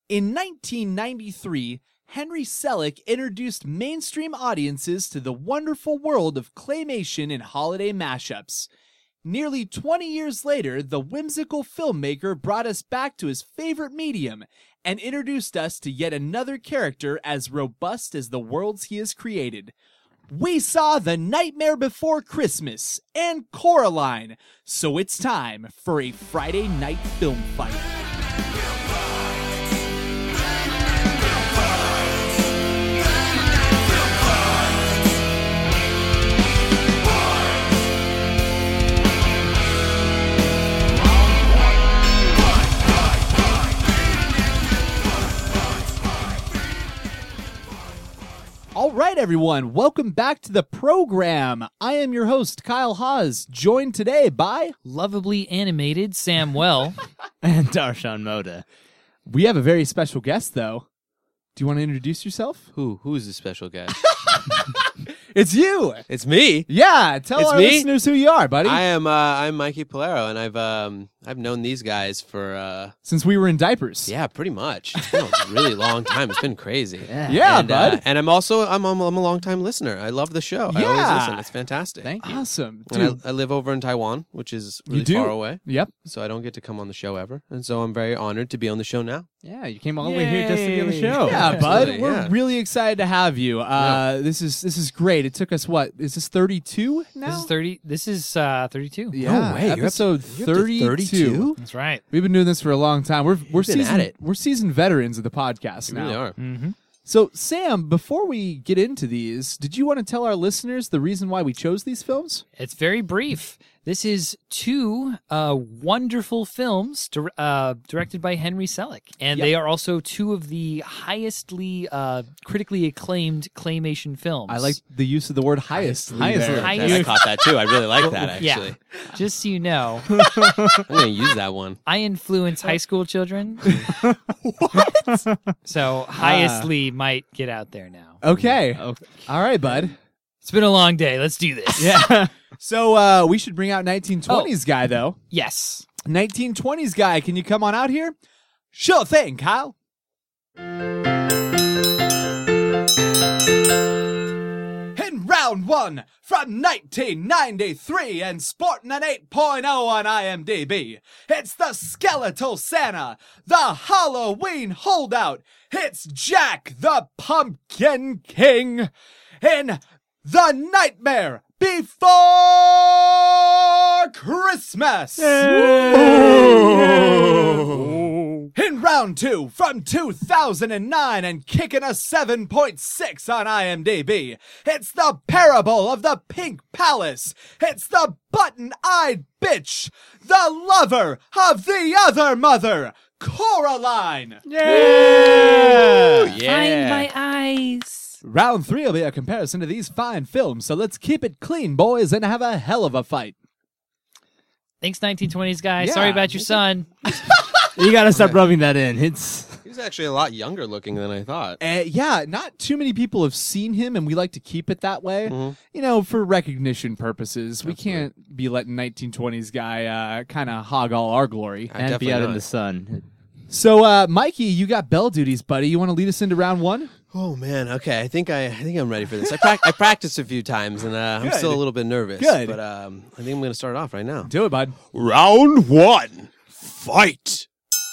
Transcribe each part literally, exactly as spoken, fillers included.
In nineteen ninety-three, Henry Selick introduced mainstream audiences to the wonderful world of claymation and holiday mashups. Nearly twenty years later, the whimsical filmmaker brought us back to his favorite medium and introduced us to yet another character as robust as the worlds he has created. We saw The Nightmare Before Christmas and Coraline, so it's time for a Friday night film fight. All right, everyone, welcome back to the program. I am your host, Kyle Haas, joined today by... lovably animated Sam Well. And Darshan Moda. We have a very special guest, though. Do you want to introduce yourself? Who? Who's the special guest? It's you! It's me. Yeah, tell It's our me? listeners who you are, buddy. I am. Uh, I'm Mikey Polero, and I've um I've known these guys for uh Since we were in diapers. yeah, pretty much. It's been a really long time. It's been crazy. Yeah, yeah and, bud. Uh, and I'm also I'm I'm I'm a long time listener. I love the show. I always Yeah. listen. It's fantastic. Thank you. Awesome. And Dude, I, I live over in Taiwan, which is really you do? far away, Yep. so I don't get to come on the show ever. And so I'm very honored to be on the show now. Yeah, you came all the way here just to be on the Yay. show. Yeah, bud. Absolutely, We're yeah. really excited to have you. Uh, This is this is great. It took us, what, is this thirty-two now? This is thirty. This is uh, thirty-two. Yeah, No way, you're up to- episode you're up to thirty-two. thirty-two? That's right. We've been doing this for a long time. We're we're You've been seasoned at it. we're seasoned veterans of the podcast You now. really are. Mm-hmm. So, Sam, before we get into these, did you want to tell our listeners the reason why we chose these films? It's very brief. This is two uh, wonderful films dir- uh, directed by Henry Selick, and Yep. they are also two of the highestly uh, critically acclaimed claymation films. I like the use of the word highest. Highest. there. Highest. I caught that too. I really like that actually. Yeah. Just so you know, I'm gonna use that one. I influence high school children. What? So highestly might get out there now. Okay. Okay. All right, bud. It's been a long day. Let's do this. Yeah. So uh, we should bring out nineteen twenties guy, though. Yes. nineteen twenties guy, can you come on out here? Sure thing, Kyle. In round one from nineteen ninety-three and sporting an eight point oh on IMDb, it's the Skeletal Santa, the Halloween holdout. It's Jack the Pumpkin King in The Nightmare Before Christmas. In round two from two thousand nine and kicking a seven point six on IMDb, it's The Parable of the Pink Palace. It's the button-eyed bitch, the lover of the other mother, Coraline. Yeah. Yeah. Find my eyes. Round three will be a comparison to these fine films, so let's keep it clean, boys, and have a hell of a fight. Thanks, nineteen twenties guy. Yeah. Sorry about your son. You got to stop rubbing that in. It's He was actually a lot younger looking than I thought. Uh, yeah, not too many people have seen him, and we like to keep it that way. Mhm. You know, for recognition purposes. We Absolutely. can't be letting nineteen twenties guy uh, kind of hog all our glory. I and be definitely out in not. the sun. So, uh, Mikey, you got bell duties, buddy. You want to lead us into round one? Oh man, okay. I think I, I think I'm ready for this. I, prac I practiced a few times, and uh, I'm Good. still a little bit nervous. Good. but um, I think I'm going to start off right now. Do it, bud. Round one, fight.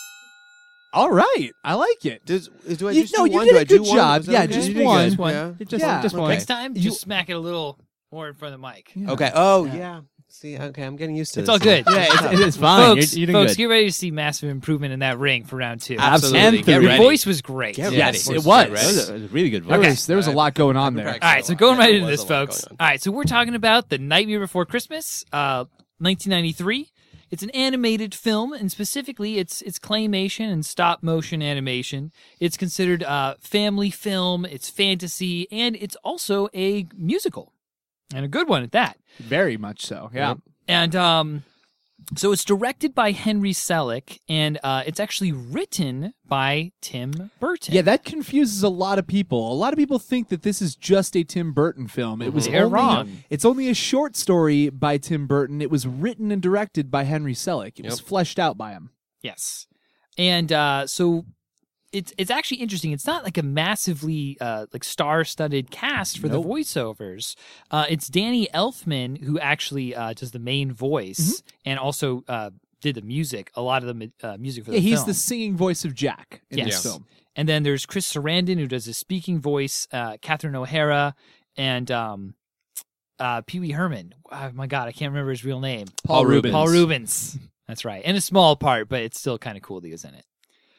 All right. I like it. Does, do I You- just no, do you one? did do a I do good one? job. Is that Yeah, okay? just You did one. good. One. Yeah. Just, Yeah. just one. Next time, You- just smack it a little more in front of the mic. Yeah. Okay. Oh yeah. See, okay, I'm getting used to It's this. all good. Yeah, it's, it's fine. Folks, you're, you're doing folks good. get ready to see massive improvement in that ring for round two. Absolutely. And Get three. Your ready. voice was great. Get Yes, ready. it was. Get That was, ready. a, that was a really good voice. There Okay. was, there was a lot going on I've been there. practicing All right, so a lot. going Yeah, right there into was this, a lot folks. going on. All right, so we're talking about The Nightmare Before Christmas, uh, nineteen ninety-three. It's an animated film, and specifically, it's it's claymation and stop motion animation. It's considered a family film. It's fantasy, and it's also a musical, and a good one at that. Very much so. Yeah. Yep. And um, so it's directed by Henry Selick, and uh, it's actually written by Tim Burton. Yeah, that confuses a lot of people. A lot of people think that this is just a Tim Burton film. It was They're only, wrong. It's only a short story by Tim Burton. It was written and directed by Henry Selick. It was Yep. fleshed out by him. Yes. And uh, so it's it's actually interesting. It's not like a massively uh, like star-studded cast for Nope. the voiceovers. Uh, it's Danny Elfman who actually uh, does the main voice Mm-hmm. and also uh, did the music, a lot of the mu- uh, music for Yeah, the he's film. the singing voice of Jack in Yes. this film. And then there's Chris Sarandon, who does the speaking voice, uh, Catherine O'Hara, and um, uh, Pee Wee Herman. Oh, my God, I can't remember his real name. Paul Rubens. Paul Rubens. That's right. And a small part, but it's still kind of cool that he was in it.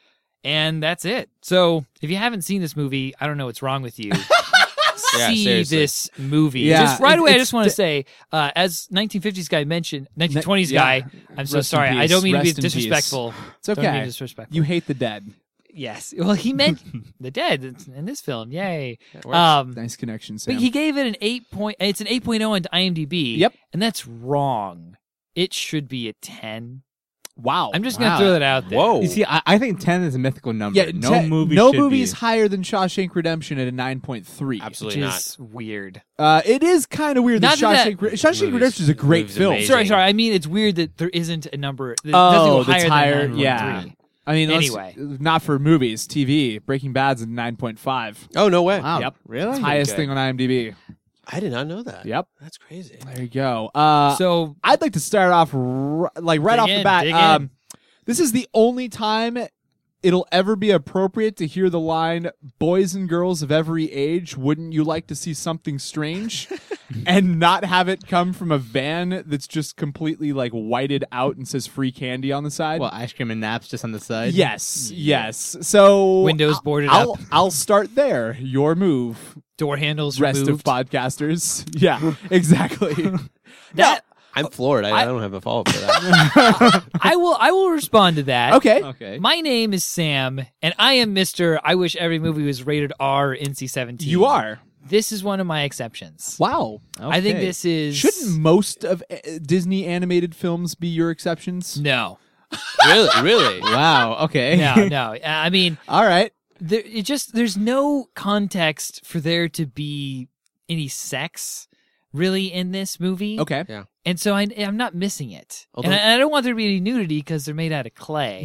And that's it. So if you haven't seen this movie, I don't know what's wrong with you. Yeah, See seriously. this movie. Yeah, Just right it- away, I it's just want to d- say, uh, as nineteen fifties guy mentioned, nineteen twenties yeah. guy, I'm so Rest in sorry. I peace. don't mean to be Rest in peace. disrespectful. It's Don't mean to okay. be disrespectful. You hate the dead. Yes. Well, he meant the dead in this film. Yay. That works. Um, Nice connection, Sam. but he gave it an eight point. It's an eight point oh on IMDb. Yep. And that's wrong. It should be a ten. wow. I'm just Wow. gonna throw that out there. Whoa. You see, I, I think ten is a mythical number. yeah, no te- movie. no should movie is be. higher than Shawshank Redemption at a nine point three. Which Absolutely not. is weird. Uh, it is kind of weird that Not that Shawshank, Re- Shawshank movie's- Redemption is a great movie's film. amazing. Sorry, sorry. I mean, it's weird that there isn't a number. That Oh, doesn't go that's higher higher. than Yeah. nine point three. I mean, let's- Anyway. not for movies, T V. Breaking Bad's a nine point five. Oh, no way. Wow. Yep. Really? Highest good. thing on IMDb. I did not know that. Yep. That's crazy. There you go. Uh, So I'd like to start off r- like right Dig off the in, bat. dig Um, in. this is the only time it'll ever be appropriate to hear the line, "Boys and girls of every age, wouldn't you like to see something strange?" and not have it come from a van that's just completely like whited out and says "free candy" on the side. Well, ice cream and naps just on the side. Yes, yes. So Windows I'll- boarded I'll, up. I'll start there. Your move, door handles rest removed. of podcasters. Yeah, exactly. that I'm floored. I, I, I- don't have a follow up for that. I will. I will respond to that. Okay. Okay. My name is Sam, and I am Mister I wish every movie was rated R, N C seventeen. You are. This is one of my exceptions. Wow. I think Okay. this is Shouldn't most of uh, Disney animated films be your exceptions? no, really? Really? Wow. Okay. no, no. Uh, I mean, All right. there, it just there's no context for there to be any sex really in this movie. Okay. And so I, I'm not missing it. Although- and, I, and I don't want there to be any nudity because they're made out of clay.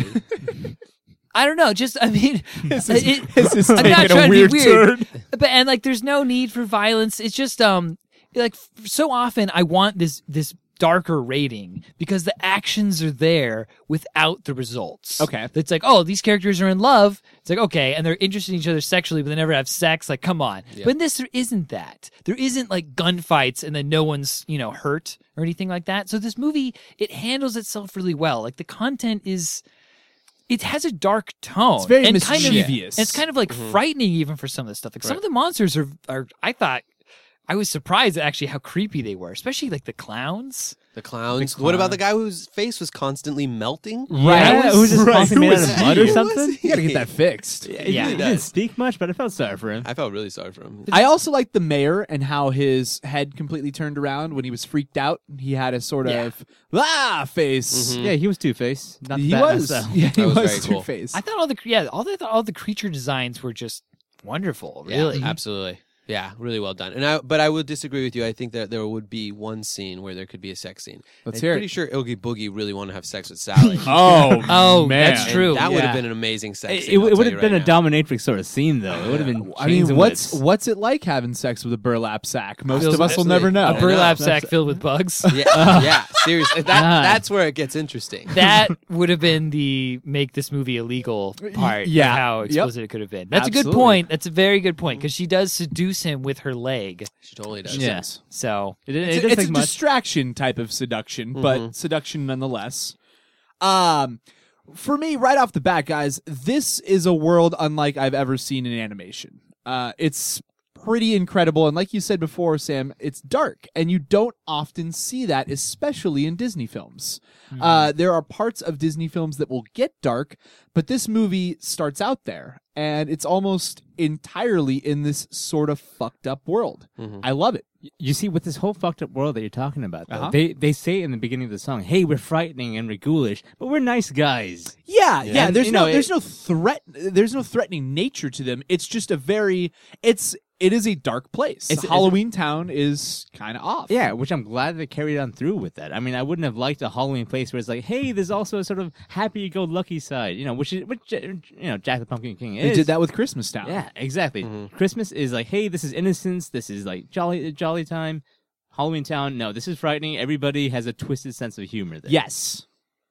I don't know. Just, I mean, This is, it- this is I'm not taking trying a to be weird, weird. turn. but and like, there's no need for violence. It's just, um, like f- so often I want this this darker rating because the actions are there without the results. Okay. It's like, oh, these characters are in love. It's like, okay, and they're interested in each other sexually, but they never have sex. Like, come on. Yeah. But in this, there isn't that. There isn't like gunfights and then no one's, you know, hurt or anything like that. So this movie, it handles itself really well. Like the content is, it has a dark tone. It's very and kind of, mischievous. and it's kind of like frightening even for some of the stuff. Like some of the monsters are, are, I thought, I was surprised at actually how creepy they were, especially like the clowns. The clowns. The What about clown. the guy whose face was constantly melting? Yeah, Right. it was just Right. possibly Who made was out of he? mud or Who was something. he? You gotta get that fixed. Yeah, Yeah. he He didn't does. speak much, but I felt sorry for him. I felt really sorry for him. I also like the mayor and how his head completely turned around when he was freaked out. He had a sort Yeah. of ah face. Mhm. Yeah, he was Two Face. Not He that was. messed up. Yeah, he That was was very cool. Two Face. I thought all the yeah, all the all the creature designs were just wonderful. Yeah, Really, absolutely. Yeah, really well done. And I, but I would disagree with you. I think that there would be one scene where there could be a sex scene. Let's I'm hear pretty it. sure Oogie Boogie really wanted to have sex with Sally. Oh, Oh, man. that's true. And that would have Yeah. been an amazing sex It, scene. it, I'll it tell would you have been right a now. dominatrix sort of scene, though. It would have been. I mean, chains and what's whips. what's it like having sex with a burlap sack? Most Feels of us will never absolutely- know. a burlap know. sack filled with bugs. Yeah, yeah, seriously. That, God. that's where it gets interesting. That would have been the make this movie illegal part. Yeah. of how Yep. explicit it could have been. That's a Absolutely. good point. That's a very good point because she does seduce him with her leg. She totally does. Yeah. So It, it, It's, it doesn't it's take a much. distraction type of seduction, but Mhm. seduction nonetheless. Um, for me, right off the bat, guys, this is a world unlike I've ever seen in animation. Uh, it's pretty incredible, and like you said before, Sam, it's dark, and you don't often see that, especially in Disney films. Uh, there are parts of Disney films that will get dark, but this movie starts out there, and it's almost entirely in this sort of fucked up world. Mhm. I love it. You see, with this whole fucked up world that you're talking about, though, Uh-huh. they they say in the beginning of the song, "Hey, we're frightening and we're ghoulish, but we're nice guys." Yeah, yeah. And, there's you no, know, there's it- no threat. There's no threatening nature to them. It's just a very. It's it is a dark place. It's- it's- Halloween Town is kind of off. Yeah, which I'm glad they carried on through with that. I mean, I wouldn't have liked a Halloween place where it's like, hey, there's also a sort of happy-go-lucky side, you know, which is which uh, you know Jack the Pumpkin King is. They did that with Christmas Town. Yeah, exactly. Mm-hmm. Christmas is like, hey, this is innocence. This is like jolly, jolly time. Halloween Town, no, this is frightening. Everybody has a twisted sense of humor there. Yes.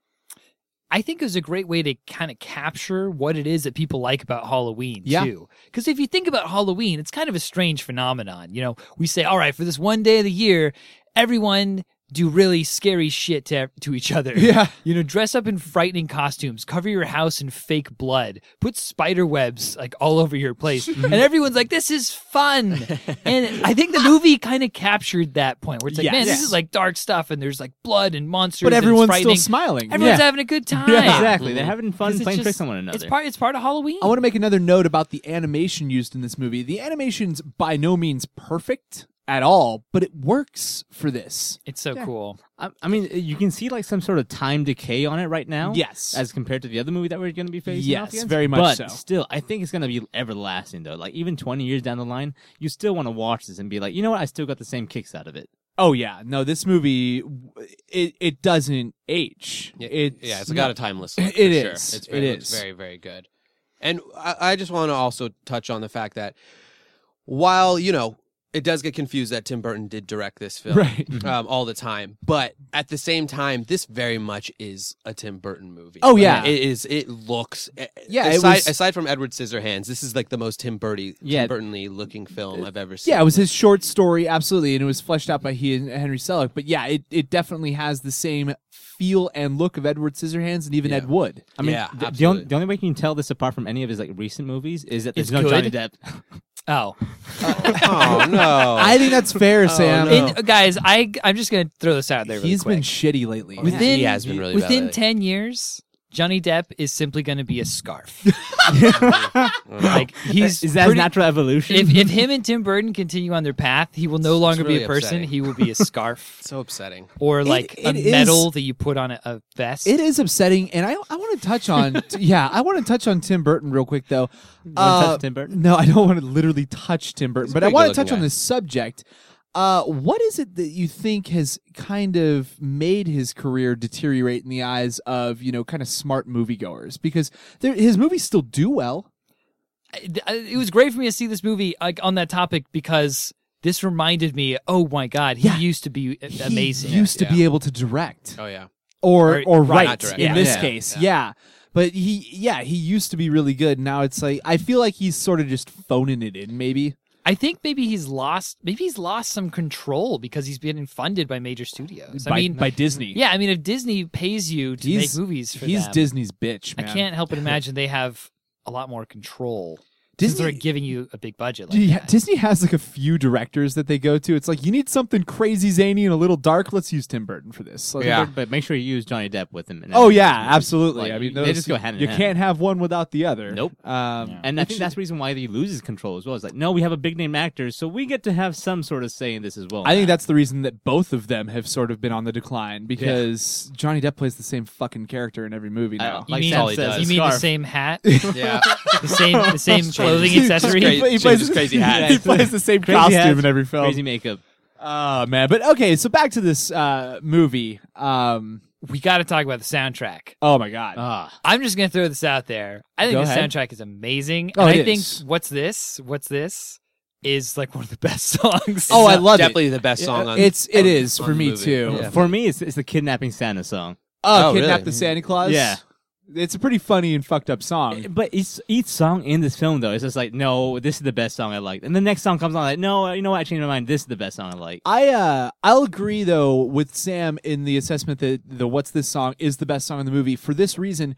I think it was a great way to kind of capture what it is that people like about Halloween, Yeah. too. Because if you think about Halloween, it's kind of a strange phenomenon. You know, we say, all right, for this one day of the year, everyone do really scary shit to, to each other. Yeah. You know, dress up in frightening costumes, cover your house in fake blood, put spider webs like all over your place. And everyone's like, this is fun. And I think the movie kind of captured that point where it's like, Yes. man, this Yes. is like dark stuff and there's like blood and monsters. But and it's everyone's still frightening. smiling. Everyone's Yeah. having a good time. Yeah. Exactly. They're having fun 'Cause it's playing just- tricks on one another. It's part. It's part of Halloween. I want to make another note about the animation used in this movie. The animation's by no means perfect at all, but it works for this. It's so cool. I, I mean, you can see like some sort of time decay on it right now. Yes. As compared to the other movie that we're going to be facing Yes, off against. very much but so. still, I think it's going to be everlasting, though. Like, even twenty years down the line, you still want to watch this and be like, you know what? I still got the same kicks out of it. Oh yeah, no, this movie it it doesn't age. Yeah, It's yeah, it's not- got a timeless look. It for is. Sure. It's It very, is. It's very, very good. And I, I just want to also touch on the fact that while, you know, it does get confused that Tim Burton did direct this film Right. um, all the time, but at the same time, this very much is a Tim Burton movie. Oh, yeah. it is. It looks. Yeah, it aside, was- aside from Edward Scissorhands, this is like the most Tim Burton, Yeah. Tim Burton-y looking film I've ever seen. Yeah, it was his short story, absolutely, and it was fleshed out by he and Henry Selick. But yeah, it, it definitely has the same feel and look of Edward Scissorhands and even Yeah. Ed Wood. I mean, Yeah, the, the, absolutely. only, the only way you can tell this apart from any of his like recent movies is that there's It's no good? Johnny Depp. Oh, Oh no! I think that's fair, Sam. no. and, guys, I I'm just gonna throw this out there. Really He's quick. been shitty lately. within He has been really bad within lately. ten years. Johnny Depp is simply going to be a scarf. like he's Is that his pretty- natural evolution? If if him and Tim Burton continue on their path, he will no longer be really a person. upsetting. He will be a scarf so upsetting. or like it a is- medal that you put on a, a vest. It is upsetting, and I I want to touch on yeah I want to touch on Tim Burton real quick though. wanna touch Tim Burton? No, I don't want to literally touch Tim Burton, He's a but I pretty want to good-looking touch on guy. this subject. Uh, what is it that you think has kind of made his career deteriorate in the eyes of, you know, kind of smart moviegoers? Because there- his movies still do well. it it was great for me to see this movie like on that topic because this reminded me. Oh my God, he Yeah. used to be a- amazing. He used to Yeah. be able to direct. Oh yeah. or Or- or right, write not direct. in Yeah. this Yeah. case. Yeah. Yeah. But he yeah, he used to be really good. Now it's like I feel like he's sort of just phoning it in maybe. I think maybe he's lost. Maybe he's lost some control because he's being funded by major studios. by, I mean, by Disney. yeah. I mean, if Disney pays you to He's- make movies for He's them, Disney's bitch, I man. can't help but imagine they have a lot more control. Disney- Disney they're giving you a big budget like Yeah, that. Disney has like a few directors that they go to. It's like you need something crazy zany and a little dark. Let's use Tim Burton for this. Like, Yeah. But make sure you use Johnny Depp with him. in Oh every yeah, movie. absolutely. Like, I mean, they those- just go hand in You hand. can't have one without the other. Nope. Um, And I think that's the reason why he loses control as well. It's like, no, we have a big name actor, so we get to have some sort of say in this as well. I think now. that's the reason that both of them have sort of been on the decline because Johnny Depp plays the same fucking character in every movie I- now. You like mean, Sam he says, does. you mean the scarf. same hat, Yeah. the same the same clothing Changes- accessory? Crazy- he plays changes crazy hat. He plays the same Crazy costume hats, in every film. Crazy makeup. Oh man, but okay. So back to this uh, movie. Um, We got to talk about the soundtrack. oh my god. Ah, I'm just gonna throw this out there. I think Go the ahead. soundtrack is amazing. Oh, and it I think is. what's this? What's this? Is like one of the best songs. Oh, I love it. Definitely the best song on. It's it on- is on for the me movie. too. Yeah. for me, it's, it's the Kidnapping Santa song. Oh, Oh, Kidnap really? the Santa Claus? Yeah. It's a pretty funny and fucked up song. But each, each song in this film, though, is just like, no, this is the best song I like. And the next song comes on, like, no, you know what? I changed my mind. This is the best song I like. I uh I'll agree though with Sam in the assessment that the What's This Song is the best song in the movie for this reason.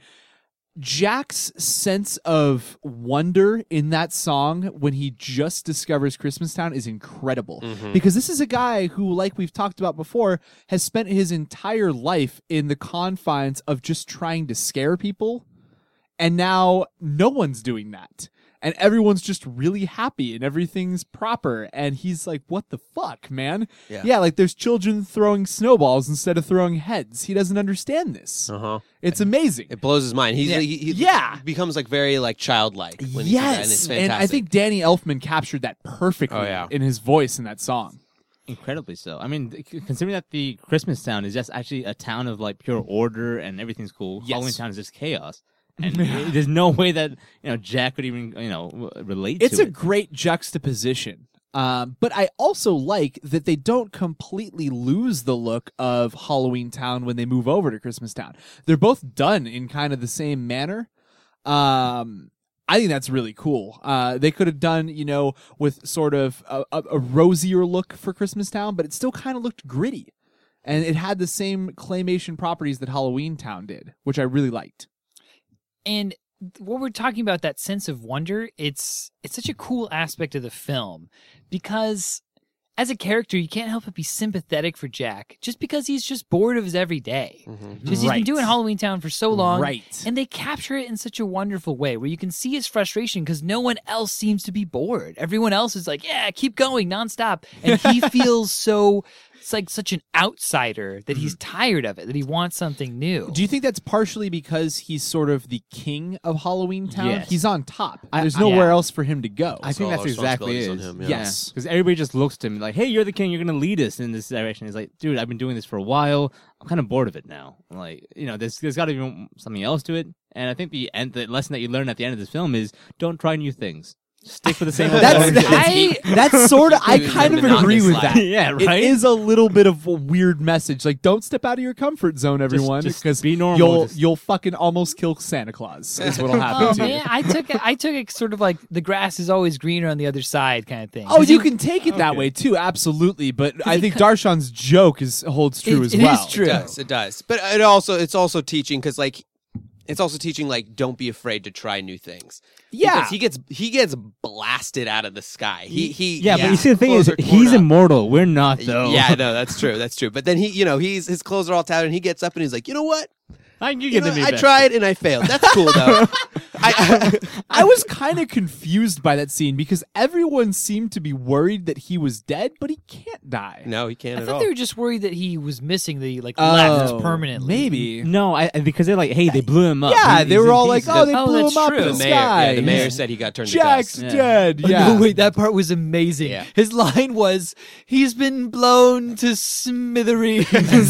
Jack's sense of wonder in that song when he just discovers Christmastown is incredible. Because this is a guy who, like we've talked about before, has spent his entire life in the confines of just trying to scare people. And now no one's doing that. and everyone's just really happy and everything's proper. And he's like, what the fuck, man? Yeah. yeah, like there's children throwing snowballs instead of throwing heads. He doesn't understand this. Uh-huh. It's amazing. It blows his mind. He's Yeah. he, he Yeah. becomes like very like childlike when he sees that, and it's Yes, fantastic. and I think Danny Elfman captured that perfectly Oh, yeah. in his voice in that song. Incredibly so. I mean, c- considering that the Christmas town is just actually a town of like pure order and everything's cool, Yes. Halloween town is just chaos. And there's no way that you know Jack could even you know w- relate It's to a it. great juxtaposition. Um, but I also like that they don't completely lose the look of Halloween Town when they move over to Christmas Town. They're both done in kind of the same manner. Um, I think that's really cool. Uh, they could have done, you know, with sort of a, a, a rosier look for Christmas Town, but it still kind of looked gritty. And it had the same claymation properties that Halloween Town did, which I really liked. And what we're talking about, that sense of wonder, it's it's such a cool aspect of the film because as a character, you can't help but be sympathetic for Jack just because he's just bored of his everyday. Mhm. Because he's been Right. doing Halloween Town for so long. Right. And they capture it in such a wonderful way where you can see his frustration because no one else seems to be bored. Everyone else is like, yeah, keep going nonstop. And he feels so, it's like such an outsider that he's tired of it, that he wants something new. Do you think that's partially because he's sort of the king of Halloween Town? Yes. He's on top. I- There's I- nowhere yeah. else for him to go. I So think all that's exactly it. responsibilities on him, yeah. Yes. Because everybody just looks to him like, "Hey, you're the king. You're going to lead us in this direction." He's like, "Dude, I've been doing this for a while. I'm kind of bored of it now. Like, you know, there's there's got to be something else to it." And I think the end, the lesson that you learn at the end of this film is don't try new things. Stick with the same. old That's boring shit. I, that's sort of I Doing kind the of agree monotonous with life. that. Yeah, right? It is a little bit of a weird message. Like, don't step out of your comfort zone, everyone, just because be normal, you'll just- you'll fucking almost kill Santa Claus. Is what'll happen Oh to you. man, I took it. I took it sort of like the grass is always greener on the other side kind of thing. Oh, 'Cause you he- can take it that Okay. way too, absolutely. But I he think cut- Darshan's joke is holds true It- as it well. is true. It does. It does. But it also it's also teaching because like it's also teaching like don't be afraid to try new things. Yeah. Because he gets he gets blasted out of the sky. He he Yeah, but you see, the thing clothes is, are torn he's up. immortal. We're not, though. Yeah, no, that's true. That's true. But then he, you know, he's his clothes are all tattered, and he gets up and he's like, you know what? I can You get know, the I tried and I failed. That's cool though. I, I was kind of confused by that scene because everyone seemed to be worried that he was dead, but he can't die. no, he can't I at thought all. they were just worried that he was missing the like Oh, left permanently. Maybe. No, I because they're like, hey, they blew him up. Yeah, He- they he's were in all like, pieces. "Oh, they Oh, blew that's him up true. in the the mayor, sky." yeah, the mayor Yeah. said he got turned Jack's to dust. Yeah. dead. Oh, Yeah. no, wait, that part was amazing. Yeah. His line was, "He's been blown to smithereens."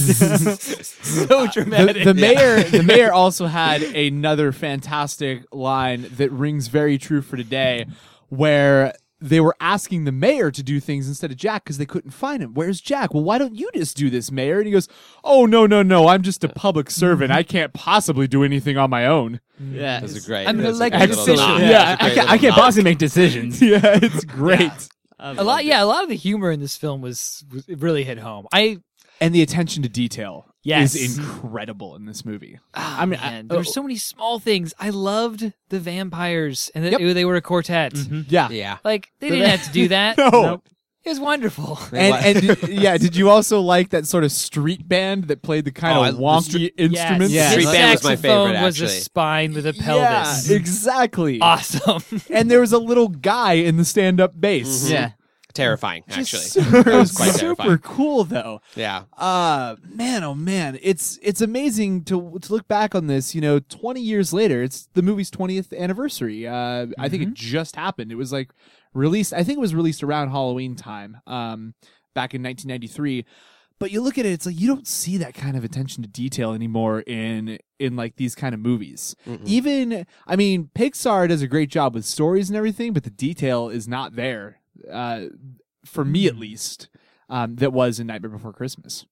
So the, dramatic. the mayor the mayor also had another fantastic line that rings very true for today, where they were asking the mayor to do things instead of Jack because they couldn't find him. Where's Jack? Well, why don't you just do this, mayor? And he goes, "Oh, no, no, no, I'm just a public servant. I can't possibly do anything on my own." Yeah, That's a great. I'm an that's a elected great little official. nod. Yeah, That's a I great can't, I little can't nod. possibly make decisions. Yeah, it's great. a lot, yeah, a lot of the humor in this film was, was it really hit home. I And the attention to detail Yes. is incredible in this movie. I mean, I- there were so many small things. I loved the vampires and that Yep. they were a quartet. Yeah. Yeah. Like they The didn't va- have to do that. No. Nope. It was wonderful. And, and did- yeah, did you also like that sort of street band that played the kind Oh, I- of the wonky street- instruments? Yeah. His Street band was my saxophone favorite, was a actually. spine with a pelvis. Yeah, exactly. Awesome. And there was a little guy in the stand-up bass. Yeah. Terrifying, Just actually. super, That was quite super terrifying. cool though. Yeah. Uh man, oh man, it's it's amazing to to look back on this. You know, twenty years later, it's the movie's twentieth anniversary. Uh, I think it just happened. It was like released. I think it was released around Halloween time, um, back in nineteen ninety-three. But you look at it, it's like you don't see that kind of attention to detail anymore in in like these kind of movies. Even, I mean, Pixar does a great job with stories and everything, but the detail is not there. Uh, for me at least, um, that was in Nightmare Before Christmas.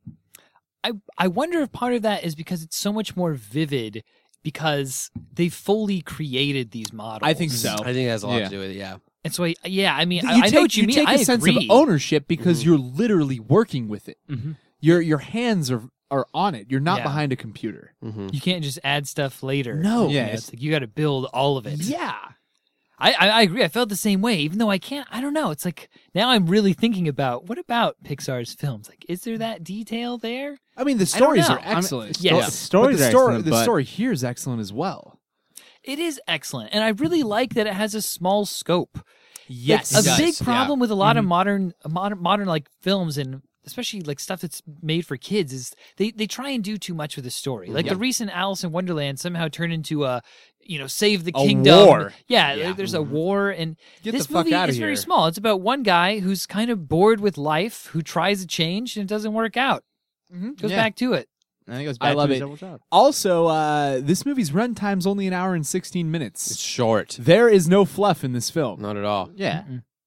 I I wonder if part of that is because it's so much more vivid because they fully created these models. I think so. I think it has a lot Yeah. to do with it. Yeah. And so I, yeah, I mean, I, You I take, know what you, you mean. take I a sense agree. of ownership because you're literally working with it. Mhm. Your your hands are are on it. You're not Yeah. behind a computer. Mm-hmm. You can't just add stuff later. No. Yeah, Yes. it's like you got to build all of it. Yeah. I, I I agree. I felt the same way, even though I can't. I don't know. It's like now I'm really thinking about what about Pixar's films? Like, is there that detail there? I mean, the I don't stories know. are I mean, excellent. Yes. Sto- stories but the are story excellent, the but story here is excellent as well. It is excellent, and I really like that it has a small scope. Yes, a it big does, problem yeah. with a lot Mhm. of modern, modern, modern like films and especially like stuff that's made for kids is they, they try and do too much with the story. Like Yeah. the recent Alice in Wonderland somehow turned into a, you know, save the A kingdom. war. Yeah, Yeah. like, there's a war, and Get this the fuck movie outta is very here. small. It's about one guy who's kind of bored with life, who tries to change and it doesn't work out. Mhm. Goes Yeah. back to it. I think it was I back love to his it. double job. Also, uh, this movie's runtime's only an hour and sixteen It's minutes. short. There is no fluff in this film. Not at all. Yeah.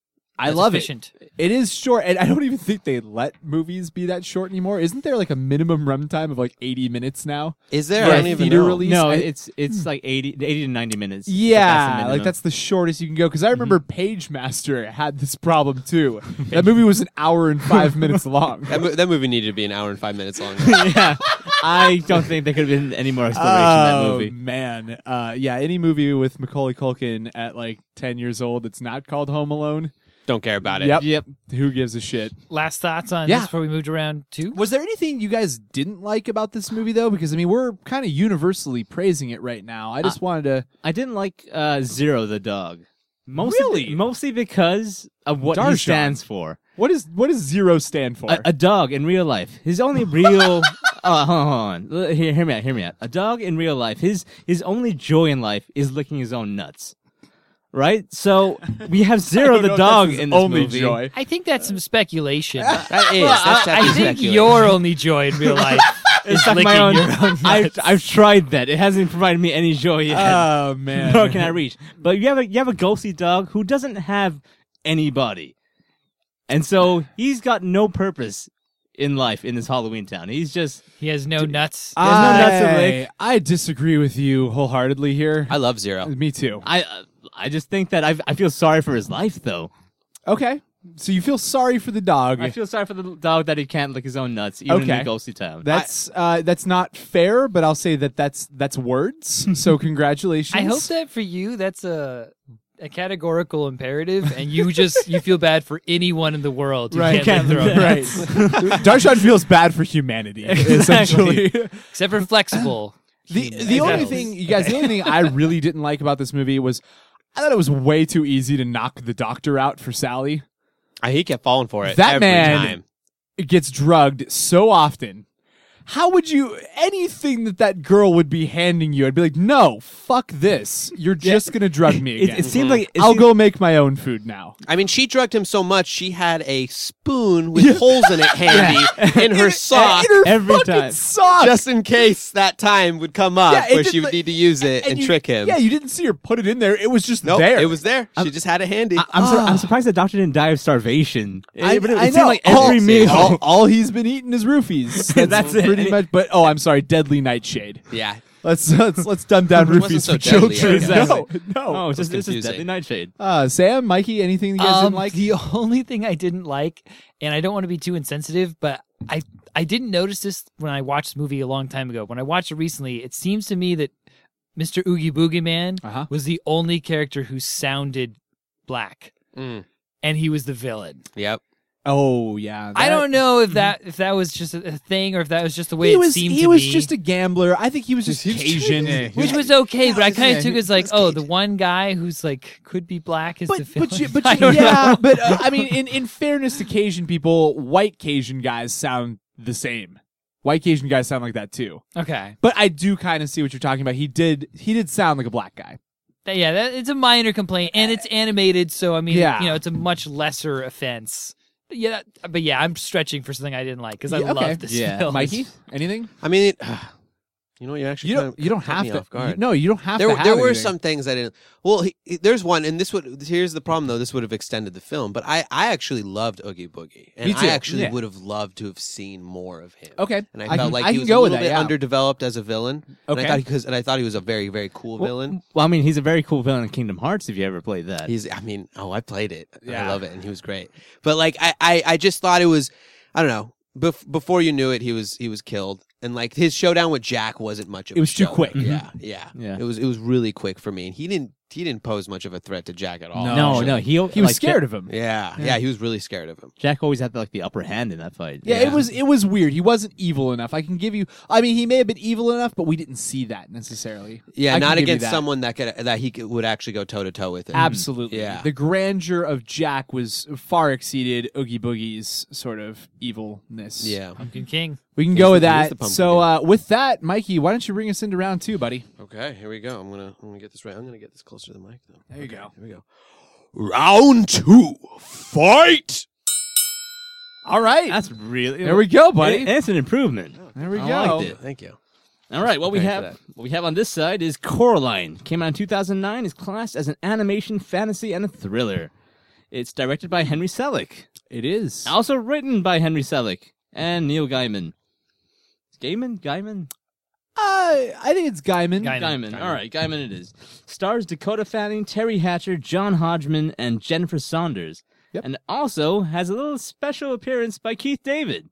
I That's love efficient. it. It is short, and I don't even think they let movies be that short anymore. Isn't there like a minimum runtime of like eighty minutes now? Is there? For I a don't even theater know. release? No, I- it's it's like eighty, eighty to ninety minutes. Yeah, Like, like that's that's the shortest you can go. Because I remember Page Master had this problem too. That movie was an hour and five minutes long. That, mo- that movie needed to be an hour and five minutes long. the minimum. Yeah. I don't think there could have been any more exploration in that Oh movie. man, uh, yeah. Any movie with Macaulay Culkin at like ten years old that's not called Home Alone. Don't care about it. Yep. Yep. Who gives a shit? Last thoughts on Yeah. this before we moved around to? Was there anything you guys didn't like about this movie though? Because I mean, we're kind of universally praising it right now. I just wanted to. I didn't like uh, Zero the dog. Mostly, Really? Mostly because of what he Darshan. stands for. What is what does zero stand for? A, a dog in real life. His only real. Oh, hold on, hold on. L- Hear, hear me out. Hear me out. A dog in real life. His his only joy in life is licking his own nuts. Right. So we have Zero I don't the know if dog that's his in this only movie. joy. I think that's some speculation. That is. Well, That's I, I definitely think speculation. your only joy in real life is It's like licking my own. your own I've nuts. I've tried that. It hasn't provided me any joy yet. Oh man, Nor can I reach. But you have a you have a ghostly dog who doesn't have anybody, and so he's got no purpose in life in this Halloween town. He's just He has no nuts. There's no nuts to I, lick. I disagree with you wholeheartedly here. I love Zero. Me too. I uh, I just think that I I feel sorry for his life though. Okay, so you feel sorry for the dog. I feel sorry for the dog that he can't lick his own nuts even in Okay. the ghostly town. That's uh, that's not fair, but I'll say that that's that's words. So congratulations. I hope that for you, that's a a categorical imperative, and you just you feel bad for anyone in the world who Right. can't lick their own right. nuts, Darshan feels bad for humanity, essentially. except for flexible. the humans. the only Adults. thing, you guys, the only thing I really didn't like about this movie was I thought it was way too easy to knock the doctor out for Sally. Uh, He kept falling for it That every man- time. It gets drugged so often. How would you anything that that girl would be handing you? I'd be like, no, fuck this. You're just gonna drug me it, again. it seemed like it I'll seemed- go make my own food now. I mean, she drugged him so much she had a spoon with holes in it handy in her sock, In her every fucking time. sock. just in case that time would come up Yeah, it where did she would like- need to use it and, you- trick him. Yeah, you didn't see her put it in there. It was just nope, there. it was there. She just had it handy. I, I'm, sur- Ah. I'm surprised the doctor didn't die of starvation. I, it, but it, I it know. seemed like all, every meal. All, all he's been eating is roofies. That's, That's it. pretty much. But oh, I'm sorry, Deadly Nightshade. yeah. Let's let's let's dumb down It wasn't roofies so for deadly, children. I guess. No, no. Oh, it's just, it's just confusing. Deadly Nightshade. Uh, Sam, Mikey, anything you guys Um, didn't like? the only thing I didn't like, and I don't want to be too insensitive, but I I didn't notice this when I watched this movie a long time ago. When I watched it recently, it seems to me that Mister Oogie Boogie Man Uh-huh. was the only character who sounded black, Mm. and he was the villain. Yep. Oh yeah. I that- don't know if that if that was just a, a thing or if that was just the way He it was seemed he to was me. just a gambler. I think he was just He was Cajun. Cajun. which was okay, but I kind yeah, of took he it as like, was oh, Cajun. the one guy who's like could be black is the But villain. but you, but I you, don't yeah, know. but uh, I mean, in in fairness to Cajun people, white Cajun guys sound the same. White Cajun guys sound like that too. Okay, But I do kind of see what you're talking about. He did he did sound like a black guy. That- yeah, that, it's a minor complaint, and it's animated, so I mean, Yeah. you know, it's a much lesser offense. Yeah, that- but yeah, I'm stretching for something I didn't like because I Yeah, okay. love this Yeah. film. Mikey, anything? I mean, it, you know, you actually You kind don't of you don't caught have me to. off guard. you- no, you don't have there, to. Have there were anything. some things I didn't. Well, he, he- there's one, and this would. Here's the problem, though. This would have extended the film, but I, I actually loved Oogie Boogie, and Me too, I actually yeah. would have loved to have seen more of him. Okay, And I, I felt can- like I he can was go a with little that, bit yeah. underdeveloped as a villain. And Okay. I thought because, and I thought he was a very, very cool villain. Well, I mean, he's a very cool villain in Kingdom Hearts. If you ever played that, He's, I mean, oh, I played it. Yeah. I love it, and he was great. But like, I, I, I just thought it was, I don't know. Bef- before you knew it, he was he was killed, and like his showdown with Jack wasn't much of It a was too show. quick. Yeah, yeah, Yeah. It was it was really quick for me, and he didn't he didn't pose much of a threat to Jack at all. No. No, actually. no, he He was like, scared Jack, of him. Yeah, yeah, he was really scared of him. Jack always had like the upper hand in that fight. Yeah, Yeah. it was it was weird. He wasn't evil enough. I can give you. I mean, he may have been evil enough, but we didn't see that necessarily. Yeah, I can not give you against that. someone that could that he could, would actually go toe to toe with him. Absolutely. Yeah. The grandeur of Jack was far exceeded Oogie Boogie's sort of evilness. Yeah. Pumpkin King. We can He's go with the- he's that. the pumpkin So king. uh, with that, Mikey, why don't you bring us into round two, buddy? Okay, here we go. I'm gonna I'm gonna get this right. I'm gonna get this closer to the mic though. There you Okay, go. Here we go. Round two, fight. All right. That's really There we go, buddy. It- it's an improvement. There we I go. liked it. Thank you. All right, what we Prepared have for what we have on this side is Coraline. Came out in two thousand nine. Is classed as an animation, fantasy, and a thriller. It's directed by Henry Selick. It is. Also written by Henry Selick and Neil Gaiman. Gaiman? Gaiman? Uh, I think it's Gaiman. Gaiman. Gaiman. All right, Gaiman it is. Stars Dakota Fanning, Terry Hatcher, John Hodgman, and Jennifer Saunders. Yep. And also has a little special appearance by Keith David.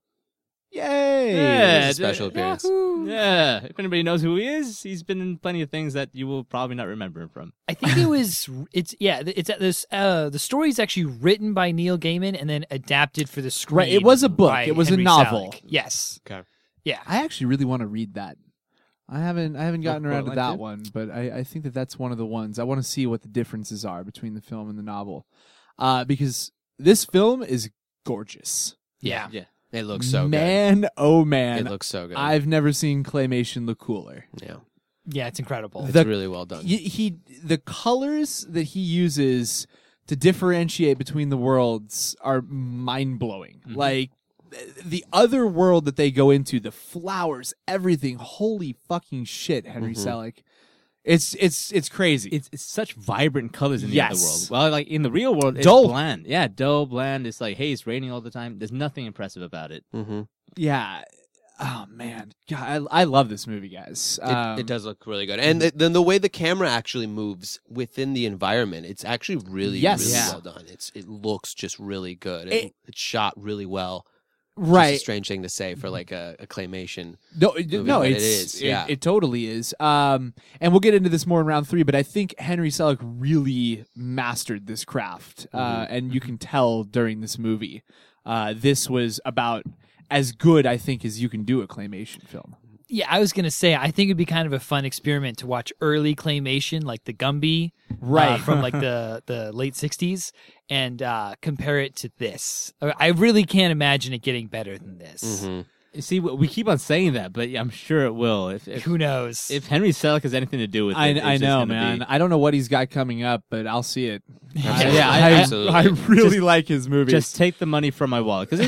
Yay. Yeah, It's a special d- appearance. Yeah, if anybody knows who he is, he's been in plenty of things that you will probably not remember him from. I think it was. It's yeah. It's this. Uh, the story is actually written by Neil Gaiman and then adapted for the screen. Right, it was a book. by It was a Henry novel. Selick. Yes. Okay. Yeah. I actually really want to read that. I haven't I haven't gotten around to Coraline that too? one, but I, I think that that's one of the ones. I want to see what the differences are between the film and the novel. Uh, because this film is gorgeous. Yeah. Yeah. It looks so man, oh good. man. It looks so good. I've never seen claymation look cooler. yeah. Yeah. It's incredible. It's The- really well done. He, he the colors that he uses to differentiate between the worlds are mind-blowing. Mm-hmm. Like the other world that they go into, the flowers, everything, holy fucking shit, Henry Mhm. Selick. It's it's it's crazy. It's, it's such vibrant colors in the Yes. other world. Well, like in the real world, it's Dull. bland. Yeah, dull, bland. It's like, hey, it's raining all the time. There's nothing impressive about it. Mm-hmm. yeah. Oh man, God, I, I love this movie, guys. It, Um, it does look really good, and th- then the way the camera actually moves within the environment, it's actually really, Yes. really Yeah. well done. It's it looks just really good. It- It, it's shot really well. It's right? a strange thing to say for like a, a claymation. No, it, movie, no, but it it's, is, It, yeah. it totally is. Um, and we'll get into this more in round three. But I think Henry Selick really mastered this craft, uh, Mm-hmm. and you can tell during this movie. Uh, this was about as good, I think, as you can do a claymation film. Yeah, I was gonna say I think it'd be kind of a fun experiment to watch early claymation, like the Gumby, uh, Right. from like the the late sixties, and uh, compare it to this. I I really can't imagine it getting better than this. Mm-hmm. You see, we we keep on saying that, but I'm sure it will. If if, Who knows? if Henry Selick has anything to do with it, I, it's I just know, gonna man. be- I don't know what he's got coming up, but I'll see it. Absolutely. yeah, I, I, Absolutely. I really Just- like his movies. just take the money from my wallet because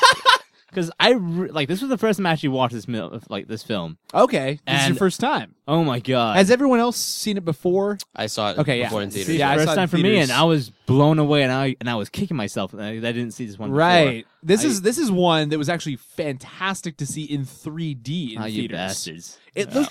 because I re- like this was the first time I actually watched this mil- like this film. okay, this is your And- first time. Oh my god! Has everyone else seen it before? I saw it Okay, yeah. before in See, theaters. yeah, I saw first it time in for me, theaters. and I was blown away, and I and I was kicking myself that I, that I didn't see this one. before. Right. This I- is this is one that was actually fantastic to see in three D in Ah, you theaters. bastards! It looked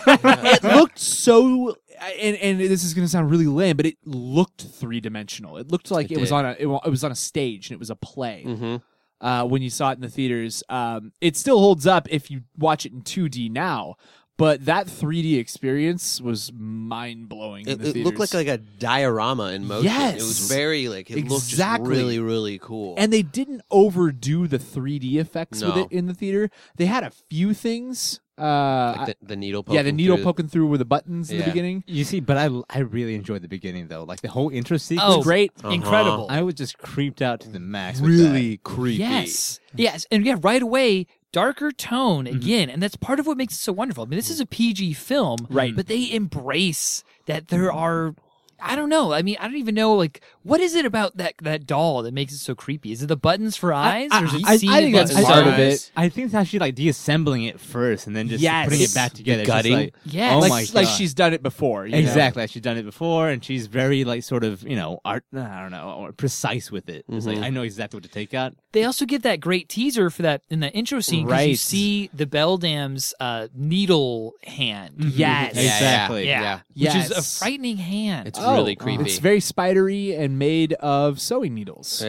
it looked so and and this is going to sound really lame, but it looked three-dimensional. It looked like It it, was did. on a it, wa- it was on a stage and it was a play. Mm-hmm. Uh, when you saw it in the theaters, um, it still holds up if you watch it in two D now. But that three D experience was mind blowing. It, it looked like like a diorama in motion. Yes. It was very like it Exactly. looked just really really cool. and they didn't overdo the three D effects with No. it in the theater. They had a few things. Uh, like the, the needle. yeah, the poking needle through. poking through with the buttons in the Yeah. beginning. You see, but I I really enjoyed the beginning though, like the whole intro sequence. Oh, Great. Uh-huh. Incredible. I was just creeped out to the max. with that. Really creepy. Yes. Yes. And yeah, right away, darker tone Mm-hmm. again. And that's part of what makes it so wonderful. I mean, this is a P G film, Right. but they embrace that there are. I don't know. I mean, I don't even know. Like, what is it about that that doll that makes it so creepy? Is it the buttons for eyes, I- or is it I- I seeing think the that's buttons part for of it. eyes? I think it's actually like deassembling it first and then just Yes. putting it back together. It's just gutting. like, Yes. Oh like, my like god. she's done it before. you know? Exactly, she's done it before, and she's very like sort of you know art. I don't know, or precise with it. It's Mhm. like I know exactly what to take out. They also give that great teaser for that in that intro scene because you Right. see the Beldam's uh, needle hand, Yes. Yeah, yeah, Exactly. yeah, Yeah. which is a Yes. frightening hand. It's Oh, really creepy. It's very spidery and made of sewing needles. Yeah.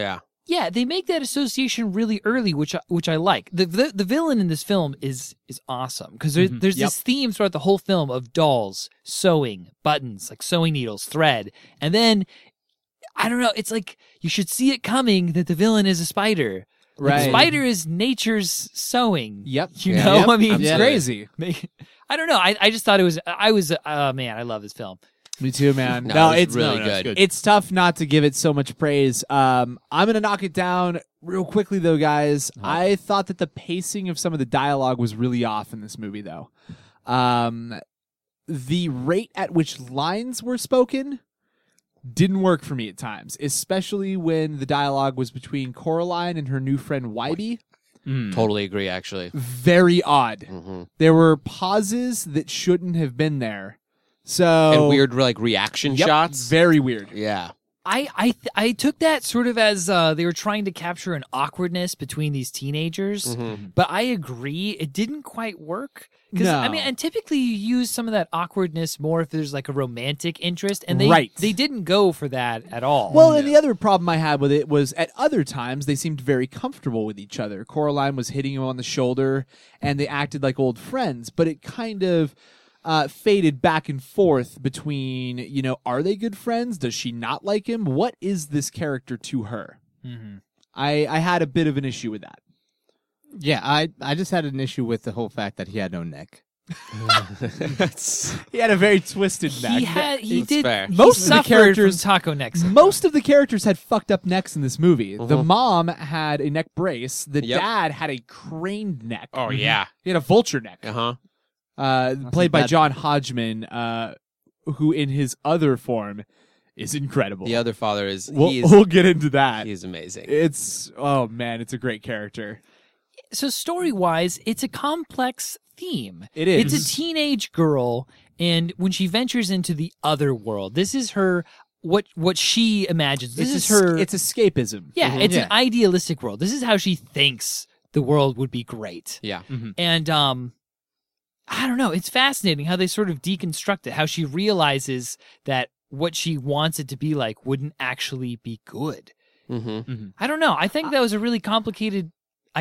Yeah, they make that association really early, which I, which I like. The, the the villain in this film is is awesome because there, Mhm. there's Yep. this theme throughout the whole film of dolls, sewing, buttons, like sewing needles, thread, and then I don't know. It's like you should see it coming that the villain is a spider. Like, Right. spider is nature's sewing. Yep. You Yeah. know, Yep. I mean, It's Yeah. crazy. I don't know. I, I just thought it was. I was. Uh, man, I love this film. Me too, man. No, No, it's it's really no, no, it's good. good. It's tough not to give it so much praise. Um, I'm going to knock it down real quickly, though, guys. Uh-huh. I thought that the pacing of some of the dialogue was really off in this movie, though. Um, the rate at which lines were spoken didn't work for me at times, especially when the dialogue was between Coraline and her new friend Wybie. Mm. Totally agree, actually. Very odd. hmm There were pauses that shouldn't have been there. So And weird, like, reaction Yep, shots. Very weird. Yeah. I I th- I took that sort of as uh, they were trying to capture an awkwardness between these teenagers. hmm But I agree, it didn't quite work. Because I No. mean, and typically you use some of that awkwardness more if there's like a romantic interest, and they Right. they didn't go for that at all. Well, and the other problem I had with it was at other times they seemed very comfortable with each other. Coraline was hitting him on the shoulder, and they acted like old friends. But it kind of uh, faded back and forth between, you know, are they good friends? Does she not like him? What is this character to her? Mhm. I, I had a bit of an issue with that. Yeah, I I just had an issue with the whole fact that he had no neck. He had a very twisted neck. he had he That's did fair. he Most of the suffered characters- from taco neck syndrome. Most of the characters had fucked up necks in this movie. The Mhm. mom had a neck brace. The Yep. dad had a craned neck. Oh, yeah. He had a vulture neck. Uh huh. Uh, That's played by bad. John Hodgman, uh, who in his other form is incredible. The other father is. we'll, he is we'll get into that. He's amazing. It's oh man, it's a great character. So story wise, it's a complex theme. It is. It's a teenage girl, and when she ventures into the other world, this is her what what she imagines. This It's is es- her. It's escapism. yeah, Mhm. it's Yeah. an idealistic world. This is how she thinks the world would be great. Yeah. And um, I don't know. It's fascinating how they sort of deconstruct it. How she realizes that what she wants it to be like wouldn't actually be good. Mm-hmm. I don't know. I think that was a really complicated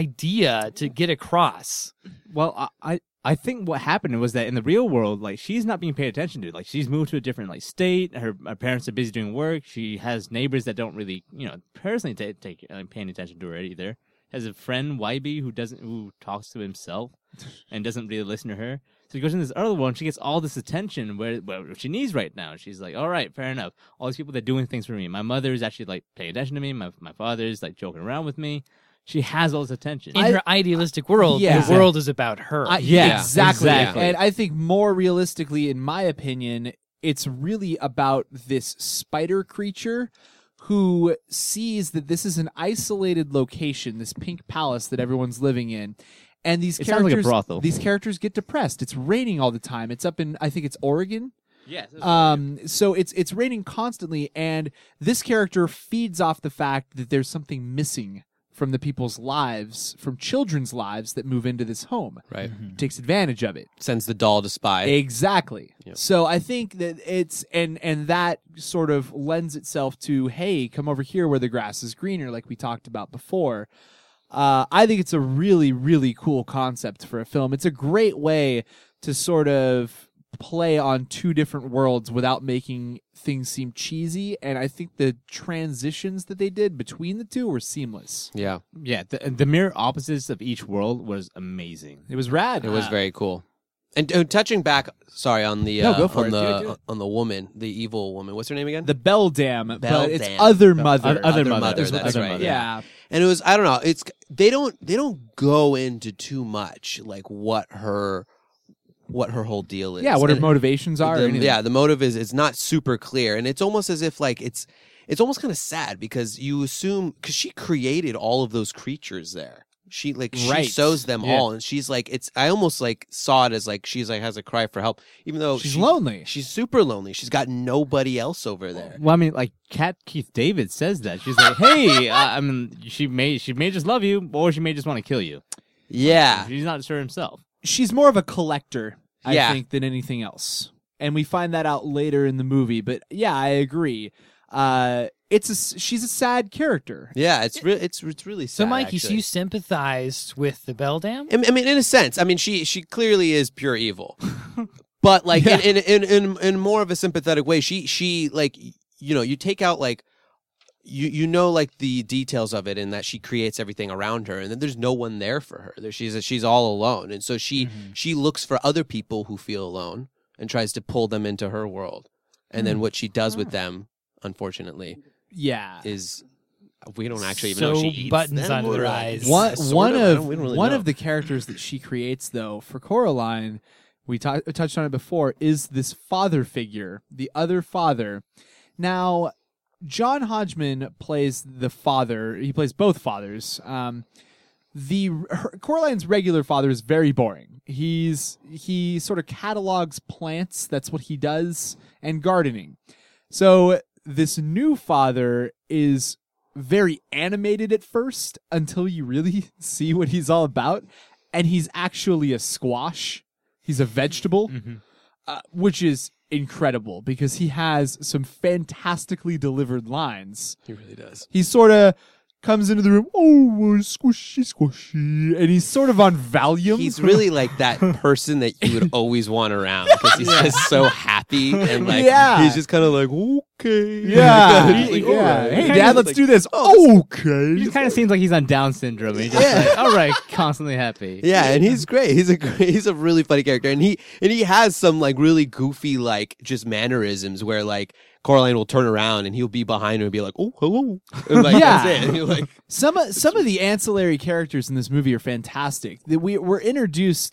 idea to get across. Well, I, I I think what happened was that in the real world, like she's not being paid attention to. Like she's moved to a different like state. Her, her parents are busy doing work. She has neighbors that don't really, you know, personally take take uh, paying attention to her either. Has a friend Wybie who doesn't who talks to himself and doesn't really listen to her. So she goes in this other one. She gets all this attention where, where she needs right now. She's like, all right, fair enough. All these people that are doing things for me. My mother is actually like paying attention to me. My my father is like joking around with me. She has all this attention. In I- her idealistic world, Yeah. the world is about her. I, Yeah, exactly. exactly. And I think more realistically, in my opinion, it's really about this spider creature who sees that this is an isolated location, this pink palace that everyone's living in. And these It sounds like a characters, brothel. these characters get depressed. It's raining all the time. It's up in, I think it's Oregon. yes. Um, so it's it's raining constantly, and this character feeds off the fact that there's something missing from the people's lives, from children's lives that move into this home. Right. Takes advantage of it. Sends the doll to spy. Exactly. Yep. So I think that it's and and that sort of lends itself to, hey, come over here where the grass is greener, like we talked about before. Uh, I think it's a really, really cool concept for a film. It's a great way to sort of play on two different worlds without making things seem cheesy. And I think the transitions that they did between the two were seamless. Yeah. Yeah, the, the mirror opposites of each world was amazing. It was rad. It was very cool. And uh, touching back, sorry, on the No, uh, go for on it. the Do it, do it. on the woman, the evil woman. What's her name again? the Bell Dam, but it's Dam. Other Mother. Other, Other mother, Mother, Other that's right, Mother. yeah. And it was I don't know. It's they don't they don't go into too much like what her what her whole deal is. Yeah, what her And motivations are. or the- anything. yeah, the motive is it's not super clear, and it's almost as if like it's it's almost kind of sad because you assume because she created all of those creatures there. She like she Right. sews them Yeah. all, and she's like it's. I almost like saw it as like she's like has a cry for help, even though She's she- lonely. She's super lonely. She's got nobody else over there. Well, I mean, like Kat Keith David says that she's like, "Hey, uh, I mean, she may she may just love you, or she may just want to kill you." Yeah, She's not sure himself. She's more of a collector, I Yeah. think, than anything else. And we find that out later in the movie. But yeah, I agree. Uh, it's a, s- she's a sad character. Yeah, it's re- it's it's really sad. So, Mikey, so actually. you sympathized with the Beldam? I I mean, in a sense, I mean, she she clearly is pure evil, but like Yeah. in, in in in in more of a sympathetic way. She she like you know you take out like you you know like the details of it, and that she creates everything around her, and then there's no one there for her. There, she's she's all alone, and so she Mhm. she looks for other people who feel alone and tries to pull them into her world, and then what she does with them, unfortunately, Yeah. is. We don't actually even know So if she eats buttons them under or, her uh, eyes. One, sort one I of don't- we don't really one know. of the characters that she creates, though, for Coraline, we t- touched on it before, is this father figure, the other father. Now, John Hodgman plays the father. He plays both fathers. Um, the her, Coraline's regular father is very boring. He's he sort of catalogs plants. That's what he does, and gardening. So this new father is very animated at first until you really see what he's all about, and he's actually a squash. He's a vegetable, Mm-hmm. uh, which is incredible because he has some fantastically delivered lines. He really does. He sort of comes into the room, oh, uh, squishy, squishy, and he's sort of on Valium. He's really like that person that you would always want around because he's just so happy and like Yeah. he's just kind of like okay, yeah, Like, yeah. alright. Hey, Kinda Dad, just let's like, do this. oh, okay. He just kind of seems like he's on Down syndrome. And he's just Yeah. like, all right, constantly happy. Yeah, and he's great. He's a great, he's a really funny character, and he and he has some like really goofy like just mannerisms where like Coraline will turn around and he'll be behind her and be like, oh, hello, and like Yeah. that's it. And you're like, Some of, some of the ancillary characters in this movie are fantastic. That we were introduced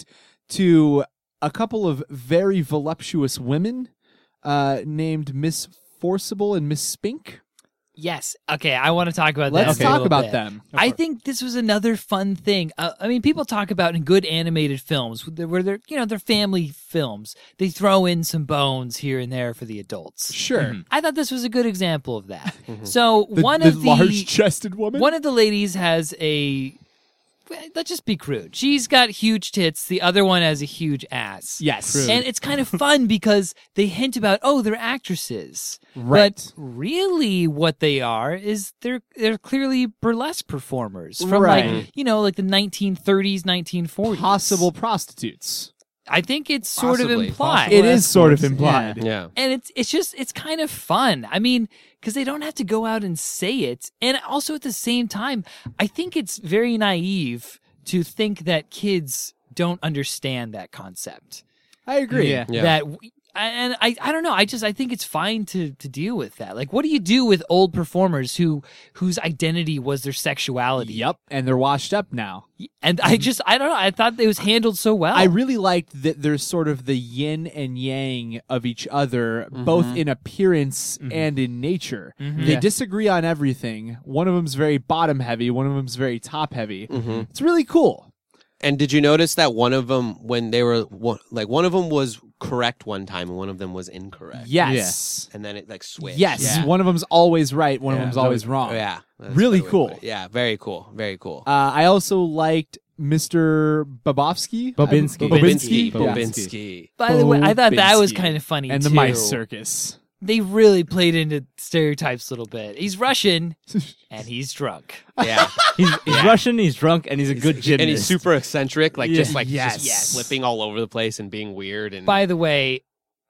to a couple of very voluptuous women uh, named Miss Forcible and Miss Spink. Yes. Okay, I want to talk about Let's that. a talk little about bit. them. I think this was another fun thing. Uh, I mean, people talk about in good animated films where they're, you know, they're family films. They throw in some bones here and there for the adults. Sure. I thought this was a good example of that. So The, one the of the large-chested woman. one of the ladies has a. Let's just be crude. She's got huge tits. The other one has a huge ass. Yes. And it's kind of fun because they hint about, oh, they're actresses. Right. But really what they are is they're they're clearly burlesque performers from Right. like, you know, like the nineteen thirties, nineteen forties. Possible prostitutes. I think it's sort of Possibly. implied. It is sort of escorts, implied. yeah, And it's it's just it's kind of fun. I mean, because they don't have to go out and say it, and also at the same time, I think it's very naive to think that kids don't understand that concept. I agree. Yeah. Yeah. That w- and I I don't know. I just I think it's fine to to deal with that. Like, what do you do with old performers who whose identity was their sexuality? Yep. And they're washed up now. And I just I don't know. I thought it was handled so well. I really liked that there's sort of the yin and yang of each other, both in appearance and in nature. They Yeah. disagree on everything. One of them's very bottom heavy, one of them's very top heavy. Mm-hmm. It's really cool. And did you notice that one of them, when they were one, like one of them was correct one time and one of them was incorrect, Yes. and then it like switched. Yes. yeah. One of them's always right, one of Yeah. them's always wrong. yeah, that's Really a good way to cool. put it. Yeah, very cool, very cool. Uh, I also liked Mister Bobovsky. Bobinski. Bobinski. Bobinski, Yeah. Bobinski. By the way, I thought that was Bobinski. kind of funny And too. the Mice Circus. They really played into stereotypes a little bit. He's Russian and he's drunk. Yeah, He's, he's Russian, he's drunk, and he's a good gymnast. and he's super eccentric, like Yeah. just like Yes. just flipping all over the place and being weird. And By the way,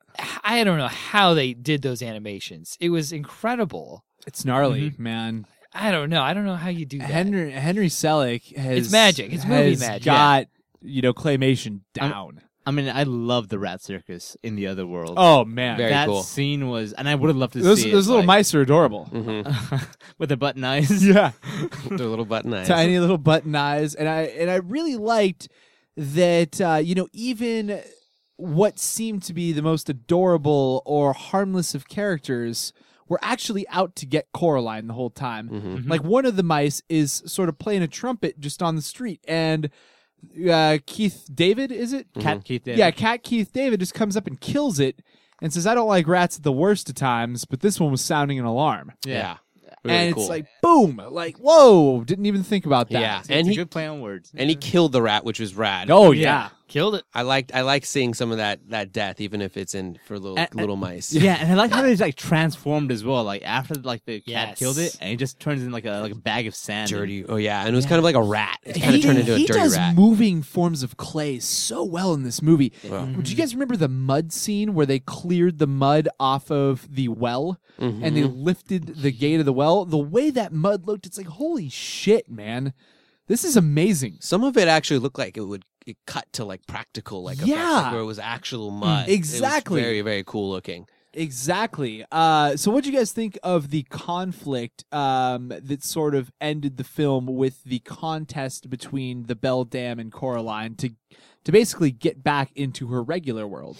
I don't know how they did those animations. It was incredible. It's gnarly, man. I don't know. I don't know how you do that. Henry Henry Selick has It's magic. It's movie has magic. got you know claymation down. I mean, I love the Rat Circus in the other world. Oh man, Very that cool. scene was, and I would have loved to those see those it, little like, mice are adorable. Mhm. with the button eyes. Yeah, their little button eyes. tiny little button eyes, and I and I really liked that. Uh, you know, even what seemed to be the most adorable or harmless of characters were actually out to get Coraline the whole time. Mhm. Like one of the mice is sort of playing a trumpet just on the street, and uh, Keith David, is it? Cat Keith David. Yeah, Cat Keith David just comes up and kills it and says, "I don't like rats at the worst of times, but this one was sounding an alarm." Yeah, Really and cool. it's like, boom, like, whoa, didn't even think about that. Yeah. It's And a he- good play on words. and he killed the rat, which was rad. Oh, Yeah. yeah. Killed it. I liked I like seeing some of that that death, even if it's in for little And- little mice. Yeah, and I like how they like transformed as well. Like after like the cat Yes. killed it, and it just turns in like a like a bag of sand. Dirty. Oh yeah, and it was kind of like a rat. It kind he of turned into a he dirty does rat. moving forms of clay so well in this movie. Well, Would you guys remember the mud scene where they cleared the mud off of the well and they mhm. lifted the gate of the well? The way that mud looked, it's like, holy shit, man. This is amazing. Some of it actually looked like it would it cut to like practical, like effects, Yeah. like where it was actual mud. It was Exactly. very very cool looking. Exactly. Uh, so what do you guys think of the conflict um, that sort of ended the film with the contest between the Belle Dam and Coraline to to basically get back into her regular world?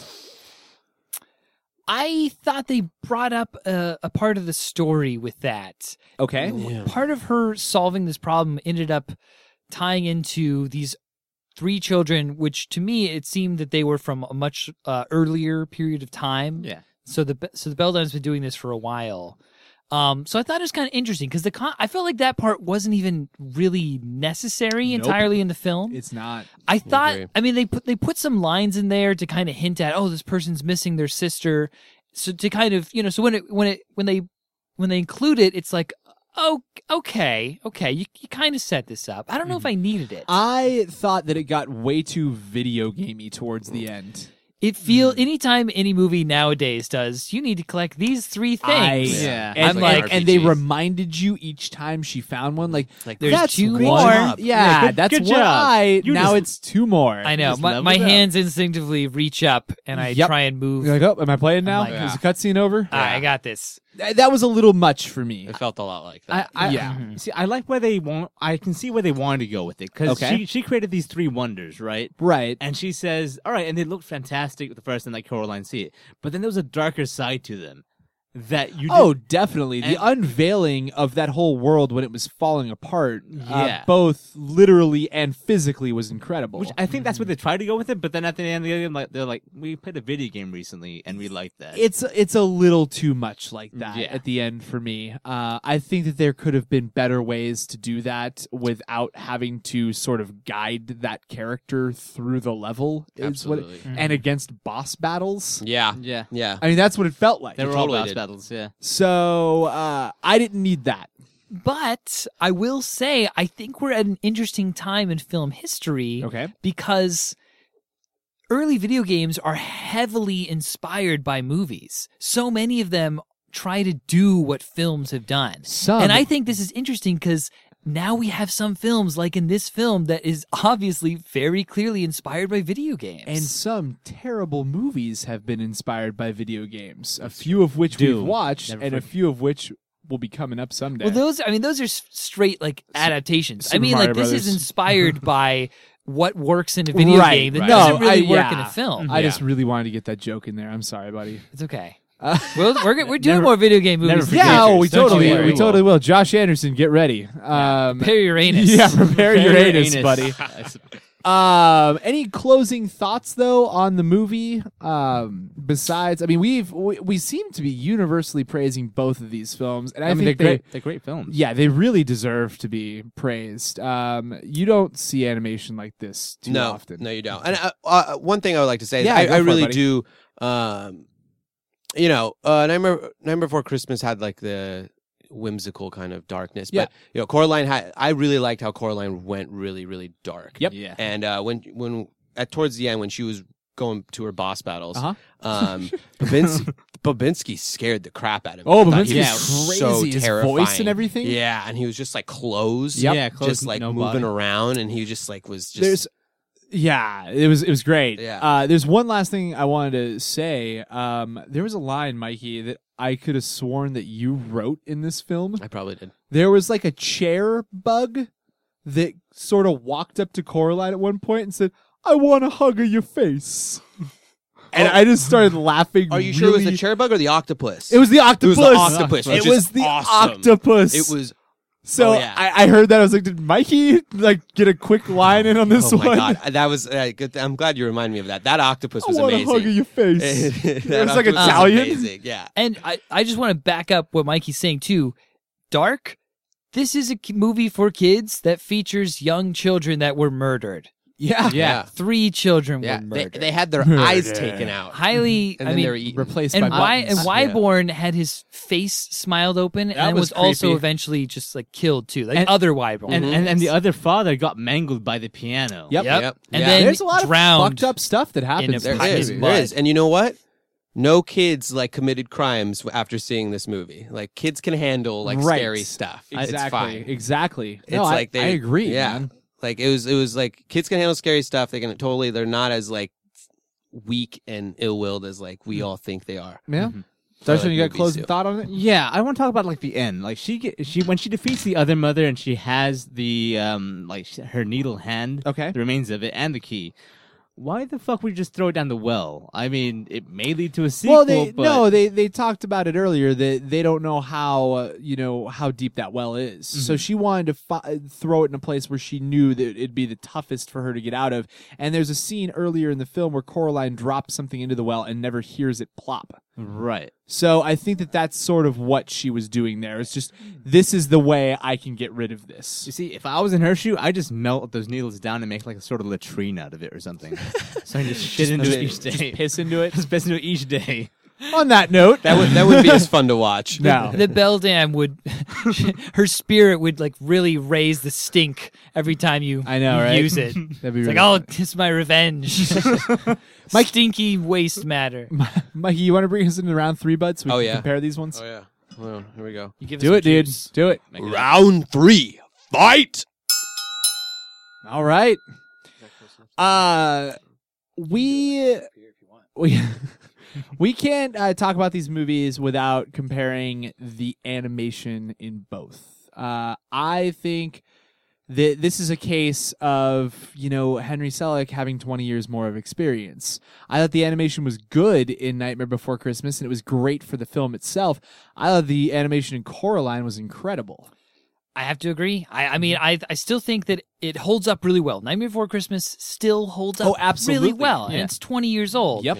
I thought they brought up a, a part of the story with that. Okay. Yeah. Part of her solving this problem ended up tying into these three children, which to me it seemed that they were from a much uh, earlier period of time. Yeah. So the so the Beldame's been doing this for a while. Um, so I thought it was kind of interesting because the con- I felt like that part wasn't even really necessary Nope. entirely in the film. It's not. I thought, agree. I mean, they put they put some lines in there to kind of hint at, oh, this person's missing their sister. So to kind of, you know, so when it when it when they when they include it, it's like, oh, okay, okay, you you kind of set this up. I don't know if I needed it. I thought that it got way too video gamey towards the end. It feel anytime any movie nowadays does, you need to collect these three things. I- Yeah. And I'm like, like- and they R P Gs. reminded you each time she found one. Like, Like There's that's two one. more. Yeah, Yeah, good- that's good one job. eye. You Now just- it's two more. I know Just my, leveled my up. hands instinctively reach up and I Yep. try and move. You're like, oh, am I playing now? like, Is the cutscene over? "Ah, I got this. Th- That was a little much for me. It felt a lot like I, that. I Yeah. Mhm. see. I like where they want. I can see where they wanted to go with it because Okay. she she created these three wonders, right? Right. And she says, "All right," and they looked fantastic the first time that Coraline see it, but then there was a darker side to them that you. Oh, didn't- definitely. The and- unveiling of that whole world when it was falling apart, uh, Yeah. both literally and physically, was incredible. which I think that's what they tried to go with it, but then at the end of the game, like they're like, "We played a video game recently and we liked that." it's it's a little too much like that Yeah. at the end for me. Uh, I think that there could have been better ways to do that without having to sort of guide that character through the level. Is what it- Absolutely. and against boss battles. Yeah. yeah, Yeah. I mean, that's what it felt like. they were totally all boss did. battles. Yeah, So uh, I didn't need that. But I will say, I think we're at an interesting time in film history Okay. because early video games are heavily inspired by movies. So many of them try to do what films have done. Some. And I think this is interesting because now we have some films, like in this film, that is obviously very clearly inspired by video games. And some terrible movies have been inspired by video games, a few of which Doom. we've watched, Never and a forget. few of which will be coming up someday. well, those I mean, those are s- straight like adaptations. I Super mean, Mario like this Brothers. is inspired by what works in a video Right, game that right. doesn't No, really I- work yeah. in a film. I Yeah. just really wanted to get that joke in there. I'm sorry, buddy. It's okay. Uh, Well, we're g- we're doing Never- more video game never movies. forget yeah, Creatures. oh, we Don't you totally, worry. we totally will. Josh Anderson, get ready. Um, Prepare your anus. yeah, prepare your Prepare anus, anus. buddy. Um, any closing thoughts though on the movie? Um, besides, I mean, we've we, we seem to be universally praising both of these films, and I, I, mean, think they're they, great. They're great films. yeah, they really deserve to be praised. Um, you don't see animation like this too no, often. no, you don't. And uh, uh, one thing I would like to say, Yeah, is go I, I for it, really buddy. do. Um, you know, uh, Nightmare, Nightmare Before Christmas had like the whimsical kind of darkness, Yeah. but you know, Coraline had. I really liked how Coraline went really, really dark. Yep. Yeah. And uh, when when at towards the end when she was going to her boss battles, Uh-huh. um, Babins- Babinski scared the crap out of me. Oh, I thought Babinski's he yeah, was crazy. so His terrifying. voice and everything. Yeah, and he was just like closed. Yep. Yeah, close, just like no moving body. around, and he just like was just. There's, yeah, it was it was great. Yeah. Uh, there's one last thing I wanted to say. Um, there was a line, Mikey, that I could have sworn that you wrote in this film. I probably did. There was like a chair bug that sort of walked up to Coraline at one point and said, "I want a hug of your face," and I just started laughing. Are you sure it was the really- chair bug or the octopus? It was the octopus. It was the octopus. It which was is the awesome. octopus. It was. So oh, yeah. I, I heard that. I was like, did Mikey like get a quick line in on this Oh my one? god, that was uh, good. I'm glad you reminded me of that. That octopus I was want a hug of amazing. your face. That It was like octopus was Italian. amazing. Yeah. And I, I just want to back up what Mikey's saying too. Dark, this is a k- movie for kids that features young children that were murdered. Yeah. Yeah. Three children Yeah, were they, murdered. they had their Murder. eyes taken out. Highly, And I then mean, they were eaten. Replaced and by Wy- and buttons. Yeah. Wyborn had his face smiled open, and That was, was also creepy. eventually just like killed too, like And- other Wyborn. And, Mhm. and and the other father got mangled by the piano. Yep. Yep. Yep. And Yeah. then There's a lot of drowned fucked up stuff that happens. a in There this is, movie. there is, and you know what? No kids like committed crimes after seeing this movie. Like kids can handle like Right. scary stuff. Exactly. It's fine. Exactly. It's no, I, like they, I agree. Yeah, Man. like it was. It was like kids can handle scary stuff. They can totally. They're not as like weak and ill-willed as like we all think they are. Yeah. Mhm. Darshan, like you got movies closing too. thought on it? Yeah, I want to talk about like the end. Like she get, she when she defeats the other mother and she has the um like sh- her needle hand, Okay. the remains of it and the key. Why the fuck would you just throw it down the well? I mean, it may lead to a sequel. Well, they but no, they they talked about it earlier that they don't know how uh, you know how deep that well is. So Mhm. she wanted to fi- throw it in a place where she knew that it'd be the toughest for her to get out of. And there's a scene earlier in the film where Coraline drops something into the well and never hears it plop. right. So I think that that's sort of what she was doing there. It's just this is the way I can get rid of this. You see, if I was in her shoe, I'd just melt those needles down and make like a sort of latrine out of it or something. So I just shit into it each day. Piss into it. Just piss into it each day. On that note, That would that would be as fun to watch. no. the Beldam would, her spirit would like really raise the stink every time you, I know, you right? use it. That'd be It's like, really oh, it's my revenge. My stinky waste matter. Mikey, you want to bring us into round three, bud? So we Oh, can yeah. compare these ones. Oh yeah. Well, here we go. You give us Do some it, dude. juice. Do it. Make it up. Round three. Fight. All right. Uh, we we we can't uh, talk about these movies without comparing the animation in both. Uh, I think that this is a case of, you know, Henry Selick having twenty years more of experience. I thought the animation was good in Nightmare Before Christmas, and it was great for the film itself. I thought the animation in Coraline was incredible. I have to agree. I, I mean, I I still think that it holds up really well. Nightmare Before Christmas still holds up Oh, absolutely. really well, Yeah. and it's twenty years old. Yep. Yeah.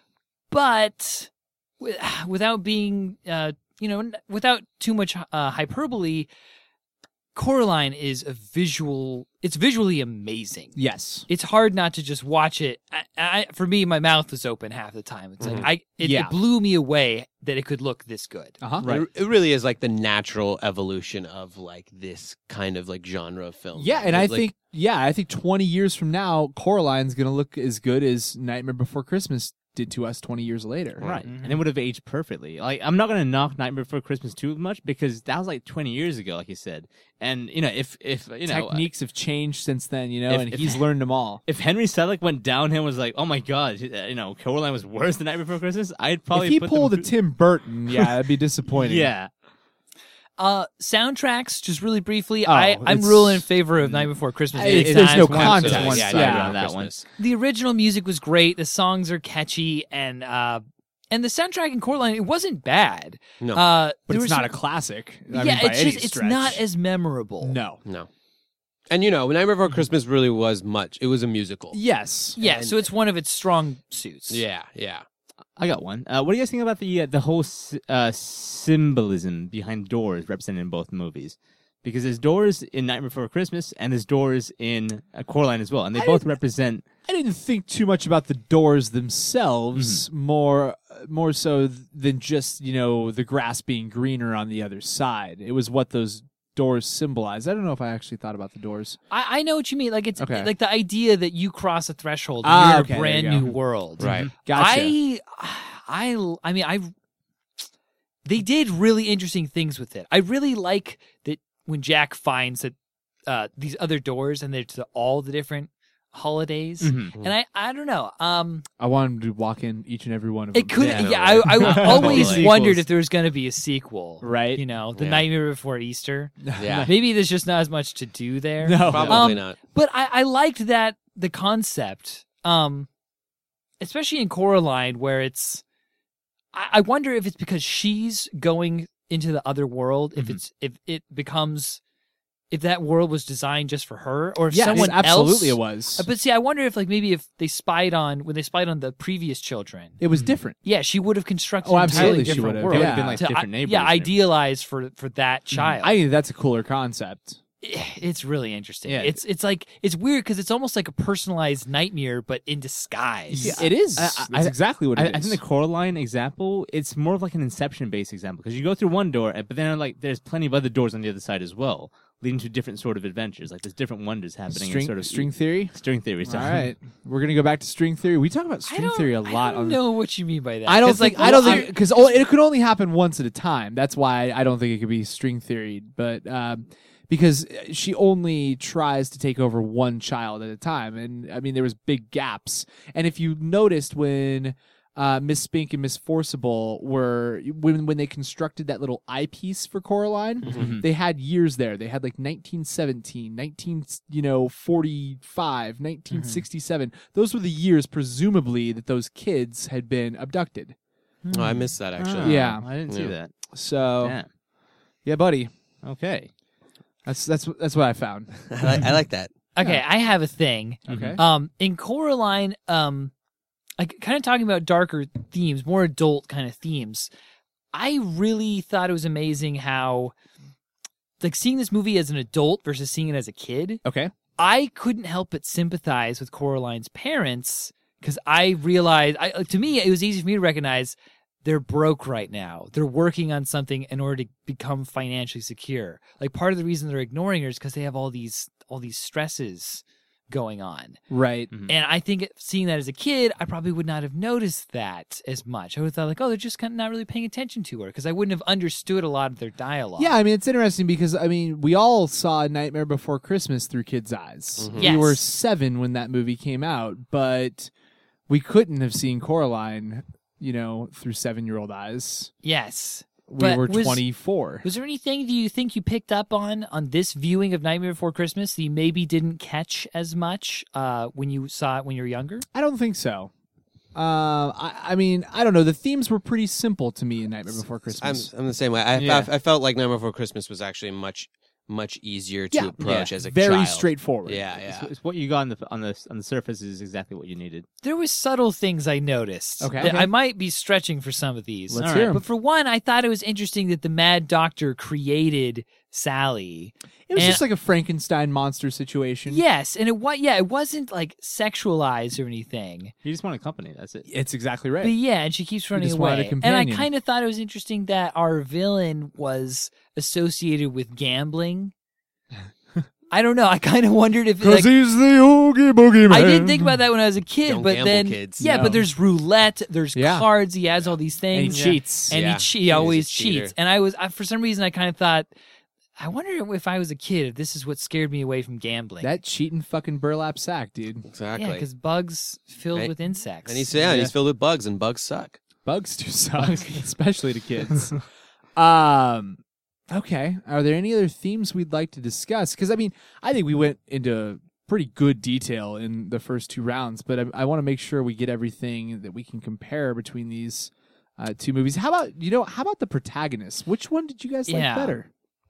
But wi- without being, uh, you know, n- without too much uh, hyperbole, Coraline is a visual. It's visually amazing. Yes. It's hard not to just watch it. I, I, for me, my mouth was open half the time. It's like Mhm. I, it, Yeah. it blew me away that it could look this good. Uh huh. Right. It, it really is like the natural evolution of like this kind of like genre of film. Yeah, and I Like, think yeah, I think twenty years from now, Coraline's gonna look as good as Nightmare Before Christmas did to us twenty years later. Right. Mhm. And it would have aged perfectly. Like, I'm not going to knock Nightmare Before Christmas too much because that was like twenty years ago, like you said. And, you know, if, if you know, Techniques have changed since then, you know, If- and if- he's learned them all. if Henry Selick went downhill and was like, oh my God, you know, Coraline was worse than Nightmare Before Christmas, I'd probably if he put pulled a them Tim Burton, yeah, that'd be disappointing. Yeah. Uh, soundtracks, just really briefly, Oh, I, I'm it's- rules in favor of Night Before Christmas. It's- anytime. there's no One- contest. one Yeah, sided yeah. on that one. The original music was great. The songs are catchy, and uh, and the soundtrack in Coraline, it wasn't bad. No. Uh, But there it's was not some- a classic. I yeah, mean, by it's any just it's stretch. not as memorable. No. No. And you know, Nightmare Before Christmas really was much. It was a musical. Yes. Yeah, And- so it's one of its strong suits. Yeah, yeah. I got one. Uh, what do you guys think about the uh, the whole s- uh, symbolism behind doors represented in both movies? Because there's doors in Nightmare Before Christmas and there's doors in uh, Coraline as well, and they I both didn't- represent. I didn't think too much about the doors themselves, Mm-hmm. more more so than just, you know, the grass being greener on the other side. It was what those doors symbolize. I don't know if I actually thought about the doors. I, I know what you mean. Like it's Okay. like the idea that you cross a threshold and Ah, you're okay, in a there you brand go. new world. Right. Gotcha. I, I, I mean, I. They did really interesting things with it. I really like that when Jack finds that uh, these other doors and they're to all the different holidays. Mhm. And I, I don't know. Um, I wanted to walk in each and every one of them. it could, Yeah, yeah. no, I, I always Sequels. wondered if there was going to be a sequel, Right. You know, the Yeah. Nightmare Before Easter. Yeah. Maybe there's just not as much to do there. No. Probably Um, not. But I, I liked that the concept, um, especially in Coraline, where it's. I, I wonder if it's because she's going into the other world. If Mm-hmm. Mhm. it's if it becomes, if that world was designed just for her, or if Yes, someone absolutely else. it was. Uh, But see, I wonder if like maybe if they spied on when they spied on the previous children. It was different. Yeah, she would have constructed Oh, an absolutely entirely she different would have. world. They would Yeah. have been like To- different I- neighbors. yeah, and everything. idealized for for that child. I think that's a cooler concept. it's really interesting. Yeah. It's it's like it's weird because it's almost like a personalized nightmare, but in disguise. Yeah, it is. I- I- That's I- exactly what I, it is. I think the Coraline example, it's more of like an Inception-based example because you go through one door, but then like there's plenty of other doors on the other side as well, leading to different sort of adventures. Like there's different wonders happening. string in sort of string theory. string theory. All Sorry. right, we're gonna go back to string theory. We talk about I string don't, theory a I lot. don't on know what you mean by that. I don't 'Cause, think like, I don't well, think because it could only happen once at a time. That's why I don't think it could be string theory. But um, because she only tries to take over one child at a time, and I mean there was big gaps. And if you noticed when uh, Miss Spink and Miss Forcible were when when they constructed that little eyepiece for Coraline, Mhm. they had years there. They had like nineteen seventeen, nineteen, you know, forty-five, nineteen sixty-seven. Those were the years, presumably, that those kids had been abducted. Oh, I missed that Oh, actually. Yeah. I didn't see Yeah. that. So, Damn. yeah, buddy, Okay. that's that's that's what I found. I, like, I like that. Okay, I have a thing. Okay. Um, in Coraline, um, like kind of talking about darker themes, more adult kind of themes. I really thought it was amazing how, like, seeing this movie as an adult versus seeing it as a kid. Okay. I couldn't help but sympathize with Coraline's parents because I realized, I, to me, it was easy for me to recognize they're broke right now. They're working on something in order to become financially secure. Like part of the reason they're ignoring her is because they have all these all these stresses going on. Right. Mhm. And I think seeing that as a kid, I probably would not have noticed that as much. I would have thought like, oh, they're just kind of not really paying attention to her because I wouldn't have understood a lot of their dialogue. Yeah, I mean it's interesting because I mean we all saw Nightmare Before Christmas through kids' eyes. Mhm. We Yes. were seven when that movie came out, but we couldn't have seen Coraline, you know, through seven-year-old eyes. Yes. We But were was- twenty-four. Was there anything do you think you picked up on on this viewing of Nightmare Before Christmas that you maybe didn't catch as much uh, when you saw it when you were younger? I don't think so. Uh, I, I mean, I don't know. The themes were pretty simple to me in Nightmare Before I'm Christmas. I'm the same way. I, Yeah. I, I felt like Nightmare Before Christmas was actually much much easier to Yeah. approach Yeah. as a Very child. straightforward. Yeah, It's, yeah. it's what you got on the on the on the surface is exactly what you needed. There was subtle things I noticed. Okay. that Okay. I might be stretching for some of these. Let's All hear right. 'em. But for one, I thought it was interesting that the Mad Doctor created Sally. It was And- just like a Frankenstein monster situation. Yes, and it was yeah, it wasn't like sexualized or anything. You just want company. That's it. It's exactly right. But yeah, and she keeps running just wanted a away. And I companion. kind of thought it was interesting that our villain was associated with gambling. I don't know. I kind of wondered if like, he's the Oogie Boogie Man. I didn't think about that when I was a kid, Don't but gamble, then kids. yeah, No. but there's roulette, there's Yeah. cards. He has all these And he things, cheats. and Yeah. he, che- he He's a always cheater. cheats. And I was I, for some reason I kind of thought, I wonder if I was a kid, if this is what scared me away from gambling. That cheating fucking burlap sack, dude. Exactly. yeah, because bugs filled Right. with insects. and he's yeah, and he's filled with bugs, and bugs suck. Bugs do suck, especially to kids. um, okay. Are there any other themes we'd like to discuss? Because I mean, I think we went into pretty good detail in the first two rounds, but I, I want to make sure we get everything that we can compare between these uh, two movies. How about you know? How about the protagonists? Which one did you guys like Yeah. better?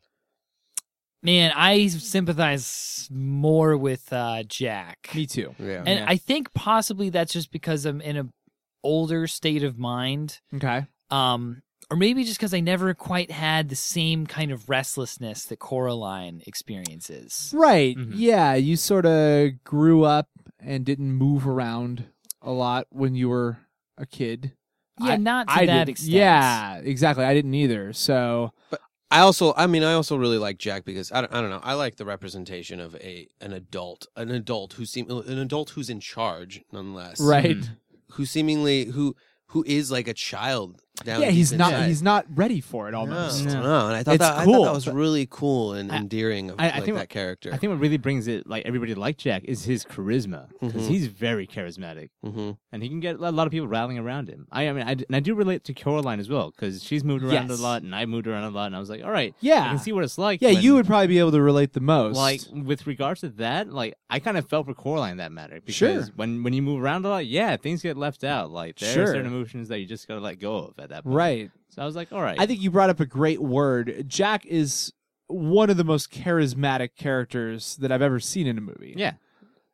Man, I sympathize more with uh, Jack. Me too. Yeah. And Yeah. I think possibly that's just because I'm in a older state of mind. Okay. Um, or maybe just because I never quite had the same kind of restlessness that Coraline experiences. Right. Mhm. Yeah. You sort of grew up and didn't move around a lot when you were a kid. Yeah, I- not to I that didn't- extent. Yeah, exactly. I didn't either. So I also, I mean, I also really like Jack because I don't, I don't know. I like the representation of a an adult, an adult who seem an adult who's in charge, nonetheless. right. Mhm. Who seemingly who who is like a child. Down Yeah, deep he's not. inside. He's not ready for it. Almost. No, No. no, and I thought It's that I cool, thought that was but- really cool and I- endearing of I- I like think that what- character. I think what really brings it, like everybody like Jack, is his charisma because Mhm. he's very charismatic hmm and he can get a lot of people rallying around him. I, I mean, I, d- and I do relate to Coraline as well because she's moved around Yes. a lot and I moved around a lot, and I was like, all right, I Yeah. can see what it's like. Yeah, when- you would probably be able to relate the most. like with regards to that. Like I kind of felt for Coraline in that matter because Sure. when when you move around a lot, yeah, things get left out. Like there Sure. are certain emotions that you just gotta let go of at that point. right. So I was like, all right, I think you brought up a great word. Jack is one of the most charismatic characters that I've ever seen in a movie. yeah.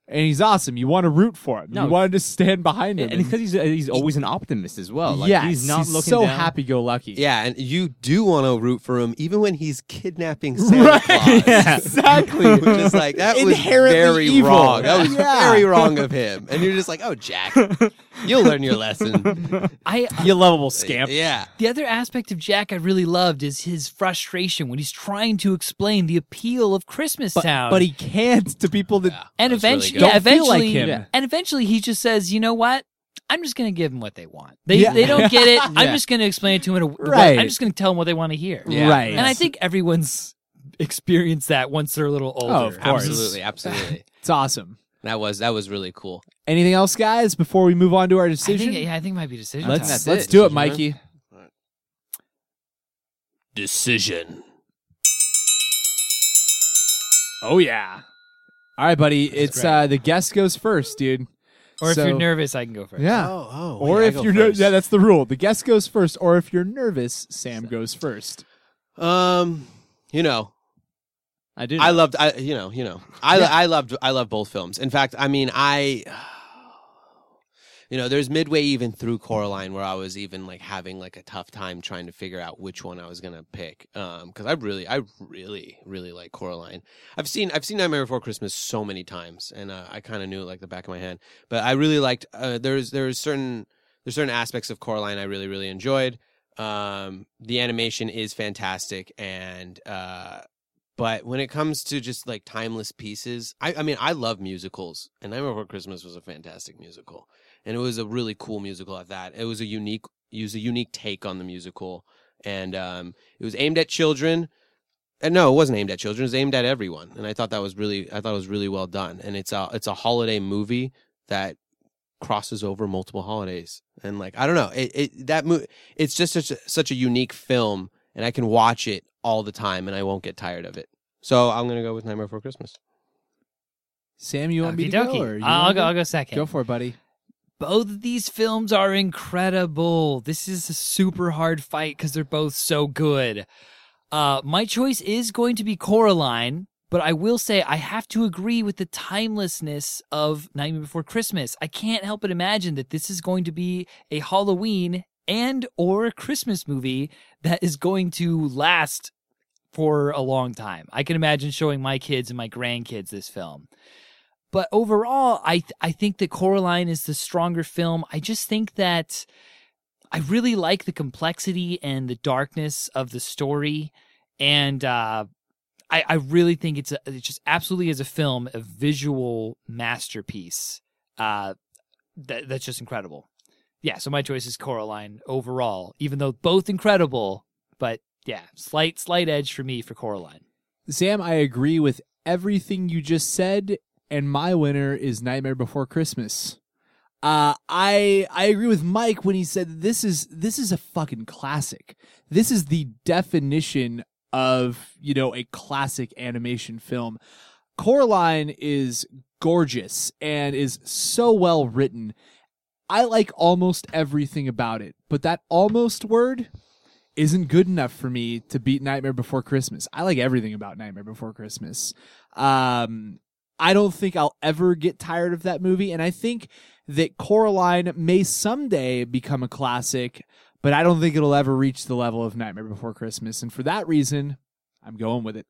and he's awesome. You want to root for him. No. You wanted to stand behind him. And it's because he's he's always an optimist as well. Like, yes, he's not looking so down. happy-go-lucky. Yeah, and you do want to root for him even when he's kidnapping Santa Right. Claus. Yeah. Exactly. Which is like, that was Inherently very evil. wrong. That was Yeah. very wrong of him. And you're just like, oh, Jack, you'll learn your lesson. I You lovable scamp. Yeah. The other aspect of Jack I really loved is his frustration when he's trying to explain the appeal of Christmas But, Town. but he can't to people that Yeah. and That's really eventually, good. yeah, Don't feel like eventually, him. yeah. and eventually he just says, "You know what? I'm just going to give them what they want. They Yeah. they don't get it. I'm Yeah. just going to explain it to them. In a, the way- Right. I'm just going to tell them what they want to hear. Yeah. Right. And I think everyone's experienced that once they're a little older. Oh, of course. Absolutely, absolutely. it's awesome. That was that was really cool. Anything else, guys, before we move on to our I decision? think, yeah, I think it might be decision let's time. That's let's it. do it, Decision Mikey. Decision. Oh yeah. All right, buddy. it's great. uh the guest goes first, dude. Or if So- you're nervous, I can go first. Yeah. Oh, oh. Or wait, I if go you're ner- first. yeah, that's the rule. The guest goes first. Or if you're nervous, Sam goes first. Um, you know, I do. I know. loved, I you know, you know, I Yeah. I loved, I love both films. In fact, I mean, I, you know, there's midway even through Coraline where I was even like having like a tough time trying to figure out which one I was gonna pick. Um, because I really, I really, really like Coraline. I've seen, I've seen Nightmare Before Christmas so many times, and uh, I kind of knew it like the back of my hand. But I really liked. Uh, there's, there's certain, there's certain aspects of Coraline I really, really enjoyed. Um, the animation is fantastic, and uh. But when it comes to just like timeless pieces, I, I mean, I love musicals, and Nightmare Before Christmas was a fantastic musical, and it was a really cool musical at that. It was a unique, it was a unique take on the musical, and um, it was aimed at children. And no, it wasn't aimed at children; it was aimed at everyone, and I thought that was really, I thought it was really well done. And it's a, it's a holiday movie that crosses over multiple holidays, and like I don't know, it, it that mo- it's just such a, such a unique film, and I can watch it all the time, and I won't get tired of it. So I'm gonna go with Nightmare Before Christmas. Sam, you want me to Okey-dokey. go? Or you I'll wanna go. I'll go second. Go for it, buddy. Both of these films are incredible. This is a super hard fight because they're both so good. Uh, my choice is going to be Coraline, but I will say I have to agree with the timelessness of Nightmare Before Christmas. I can't help but imagine that this is going to be a Halloween and or Christmas movie that is going to last for a long time. I can imagine showing my kids and my grandkids this film. But overall, I th- I think that Coraline is the stronger film. I just think that I really like the complexity and the darkness of the story, and uh, I I really think it's, a, it's just absolutely as a film a visual masterpiece. Uh, that that's just incredible. Yeah, so my choice is Coraline overall, even though both incredible, but yeah, slight slight edge for me for Coraline. Sam, I agree with everything you just said, and my winner is Nightmare Before Christmas. Uh, I I agree with Mike when he said this is this is a fucking classic. This is the definition of, you know, a classic animation film. Coraline is gorgeous and is so well written. I like almost everything about it, but that almost word isn't good enough for me to beat Nightmare Before Christmas. I like everything about Nightmare Before Christmas. Um, I don't think I'll ever get tired of that movie, and I think that Coraline may someday become a classic, but I don't think it'll ever reach the level of Nightmare Before Christmas, and for that reason, I'm going with it.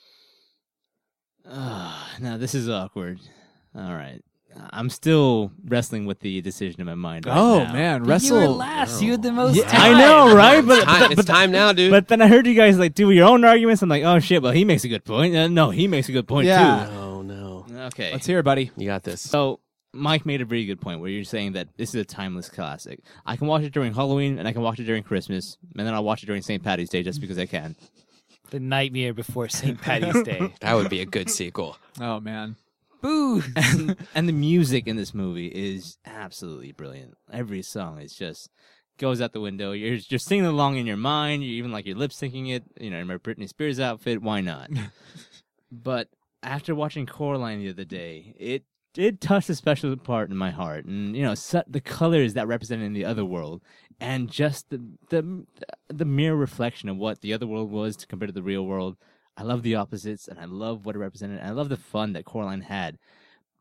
Uh, now this is awkward. All right. I'm still wrestling with the decision in my mind. Right oh now. man, But wrestle! you were last. You had the most Yeah. time. I know, right? But It's time, but, it's but, time now, dude. but then I heard you guys like do your own arguments. I'm like, oh shit. Well, he makes a good point. Uh, no, he makes a good point Yeah. oh no, too. Okay. Let's hear it, buddy. you got this. So Mike made a very good point where you're saying that this is a timeless classic. I can watch it during Halloween and I can watch it during Christmas, and then I'll watch it during Saint Patty's Day just because I can. The Nightmare Before Saint Patty's Day. That would be a good sequel. Oh man, Boo! and, and the music in this movie is absolutely brilliant. Every song is just goes out the window. You're just singing along in your mind. You even like you're lip syncing it. You know, in my Britney Spears outfit. Why not? But after watching Coraline the other day, it it touched a special part in my heart. And you know, su- the colors that represented in the other world, and just the the the mere reflection of what the other world was compared to the real world. I love the opposites, and I love what it represented, and I love the fun that Coraline had.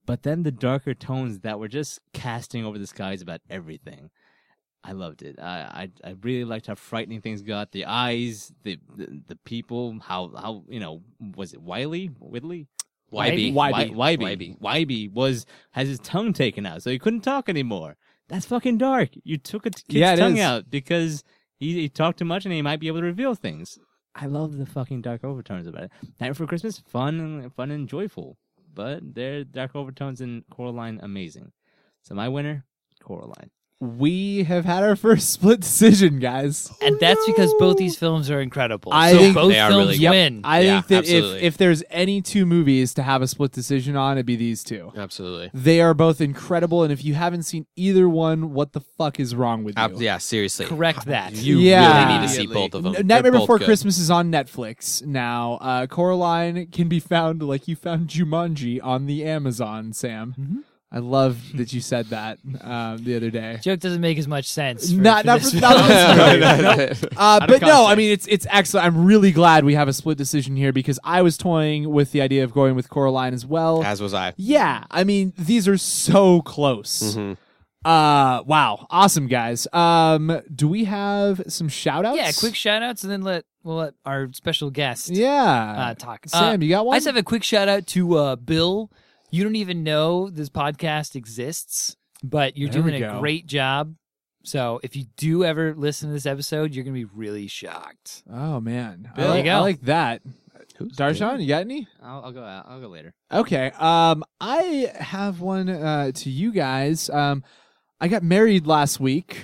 but then the darker tones that were just casting over the skies about everything. I loved it. I, I I really liked how frightening things got. The eyes, the the, the people, how how you know was it Wiley Whitley? Wybie. Wybie. Wybie. Wybie. Wybie was has his tongue taken out, so he couldn't talk anymore. That's fucking dark. You took a kid's Yeah, it tongue is. out because he, he talked too much and he might be able to reveal things. I love the fucking dark overtones about it. Night Before Christmas, fun and fun and joyful, but their dark overtones in Coraline amazing. So my winner, Coraline. We have had our first split decision, guys. And that's because both these films are incredible. I so think both they are films really good. win. I Yeah, think that absolutely. if if there's any two movies to have a split decision on, it'd be these two. Absolutely. They are both incredible, and if you haven't seen either one, what the fuck is wrong with you? Ab- yeah, seriously. Correct that. You Yeah. really need to see both of them. N- They're Nightmare both Before good. Christmas is on Netflix now. Uh, Coraline can be found like you found Jumanji on the Amazon, Sam. Mm-hmm. I love that you said that um, the other day. Joke doesn't make as much sense. For, Not- for not this for- film. not for this movie. Uh, of but no, I context. mean it's it's excellent. I'm really glad we have a split decision here because I was toying with the idea of going with Coraline as well. As was I. Yeah, I mean these are so close. Mhm. Uh, wow, awesome guys. Um, do we have some shout outs? Yeah, quick shout outs and then let we'll let our special guest Yeah, uh, talk. Sam, Uh, you got one? I just have a quick shout out to uh, Bill. You don't even know this podcast exists, but you're There we doing a go. great job. So if you do ever listen to this episode, you're going to be really shocked. Oh man, I There you like, go. I like that. Who's Darshan, you got any? I'll, I'll go. out. I'll go later. Okay. Um, I have one uh, to you guys. Um, I got married last week.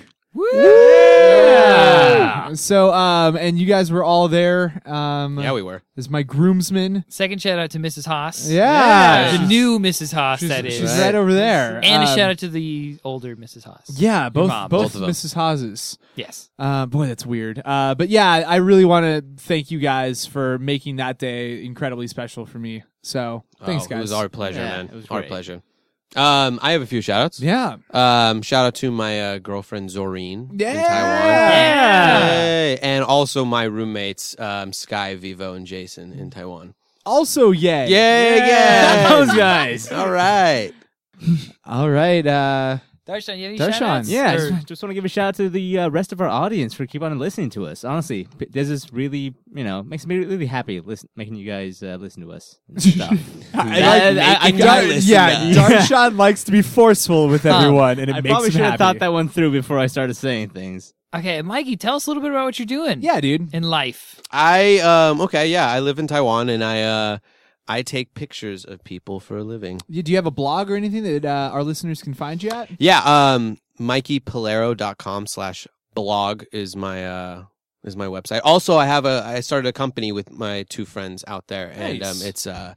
Yeah. So, um, and you guys were all there. Um, Yeah, we were. as my groomsmen. Second shout out to Missus Haas. Yeah, The she's- new Missus Haas, she's, that is. she's right over there. And a Um, shout out to the older Missus Haas. Yeah, both mom. both, Both of them. Missus Hawes's. Yes. Uh, boy, that's weird. Uh, but yeah, I really want to thank you guys for making that day incredibly special for me. So thanks, Oh, guys. It was our pleasure, Yeah, man. it was Our great. pleasure. Um, I have a few shout outs. Yeah. Um, shout out to my uh, girlfriend Zoreen Yeah. in Taiwan. Yeah. Yay. And also my roommates, um, Sky, Vivo, and Jason in Taiwan. Also, yay. Yay again. Those guys. All right. All right. Uh, Darshan, you have any Darshan, shout outs? Yeah, I Or- just, just want to give a shout out to the uh, rest of our audience for keep on listening to us. Honestly, p- this is really, you know, makes me really happy listen, making you guys uh, listen to us and stuff. I I- like- I- I- making Dar- you listen yeah, to us. Darshan likes to be forceful with everyone, and it I makes probably him should have happy. thought that one through before I started saying things. Okay, Mikey, tell us a little bit about what you're doing Yeah, dude. in life. I um okay, yeah, I live in Taiwan and I uh I take pictures of people for a living. You- Do you have a blog or anything that uh, our listeners can find you at? Yeah, um mikeypolero.com slash blog is my uh is my website. Also I have a I started a company with my two friends out there and Nice. um it's uh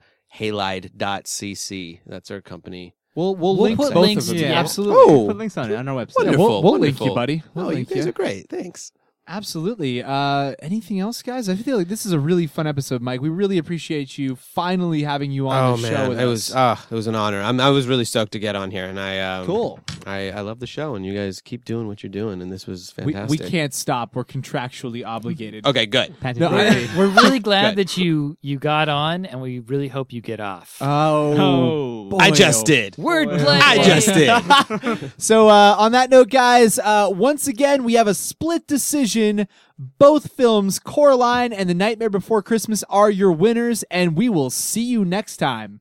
halide.cc. That's our company. We'll we'll, We'll link put both links of them. to- Yeah, yeah. absolutely. Oh. Put links on it on our website. Yeah, Wonderful, we'll, we'll link you, wonderful. buddy. We'll Oh, you link guys you. are great. Thanks. Absolutely. Uh, anything else, guys? I feel like this is a really fun episode, Mike. We really appreciate you finally having you on Oh the show man, with it us. was uh it was an honor. I'm I was really stoked to get on here and I um cool. I, I love the show and you guys keep doing what you're doing and this was We, fantastic. we can't stop. We're contractually obligated. Okay, good. Patrick No, Brady. We're really glad Good. that you you got on, and we really hope you get off. Oh, Oh. boy, I just oh. did. Wordplay. I just did. So uh, on that note, guys, uh, once again, we have a split decision. Both films, Coraline and The Nightmare Before Christmas, are your winners, and we will see you next time.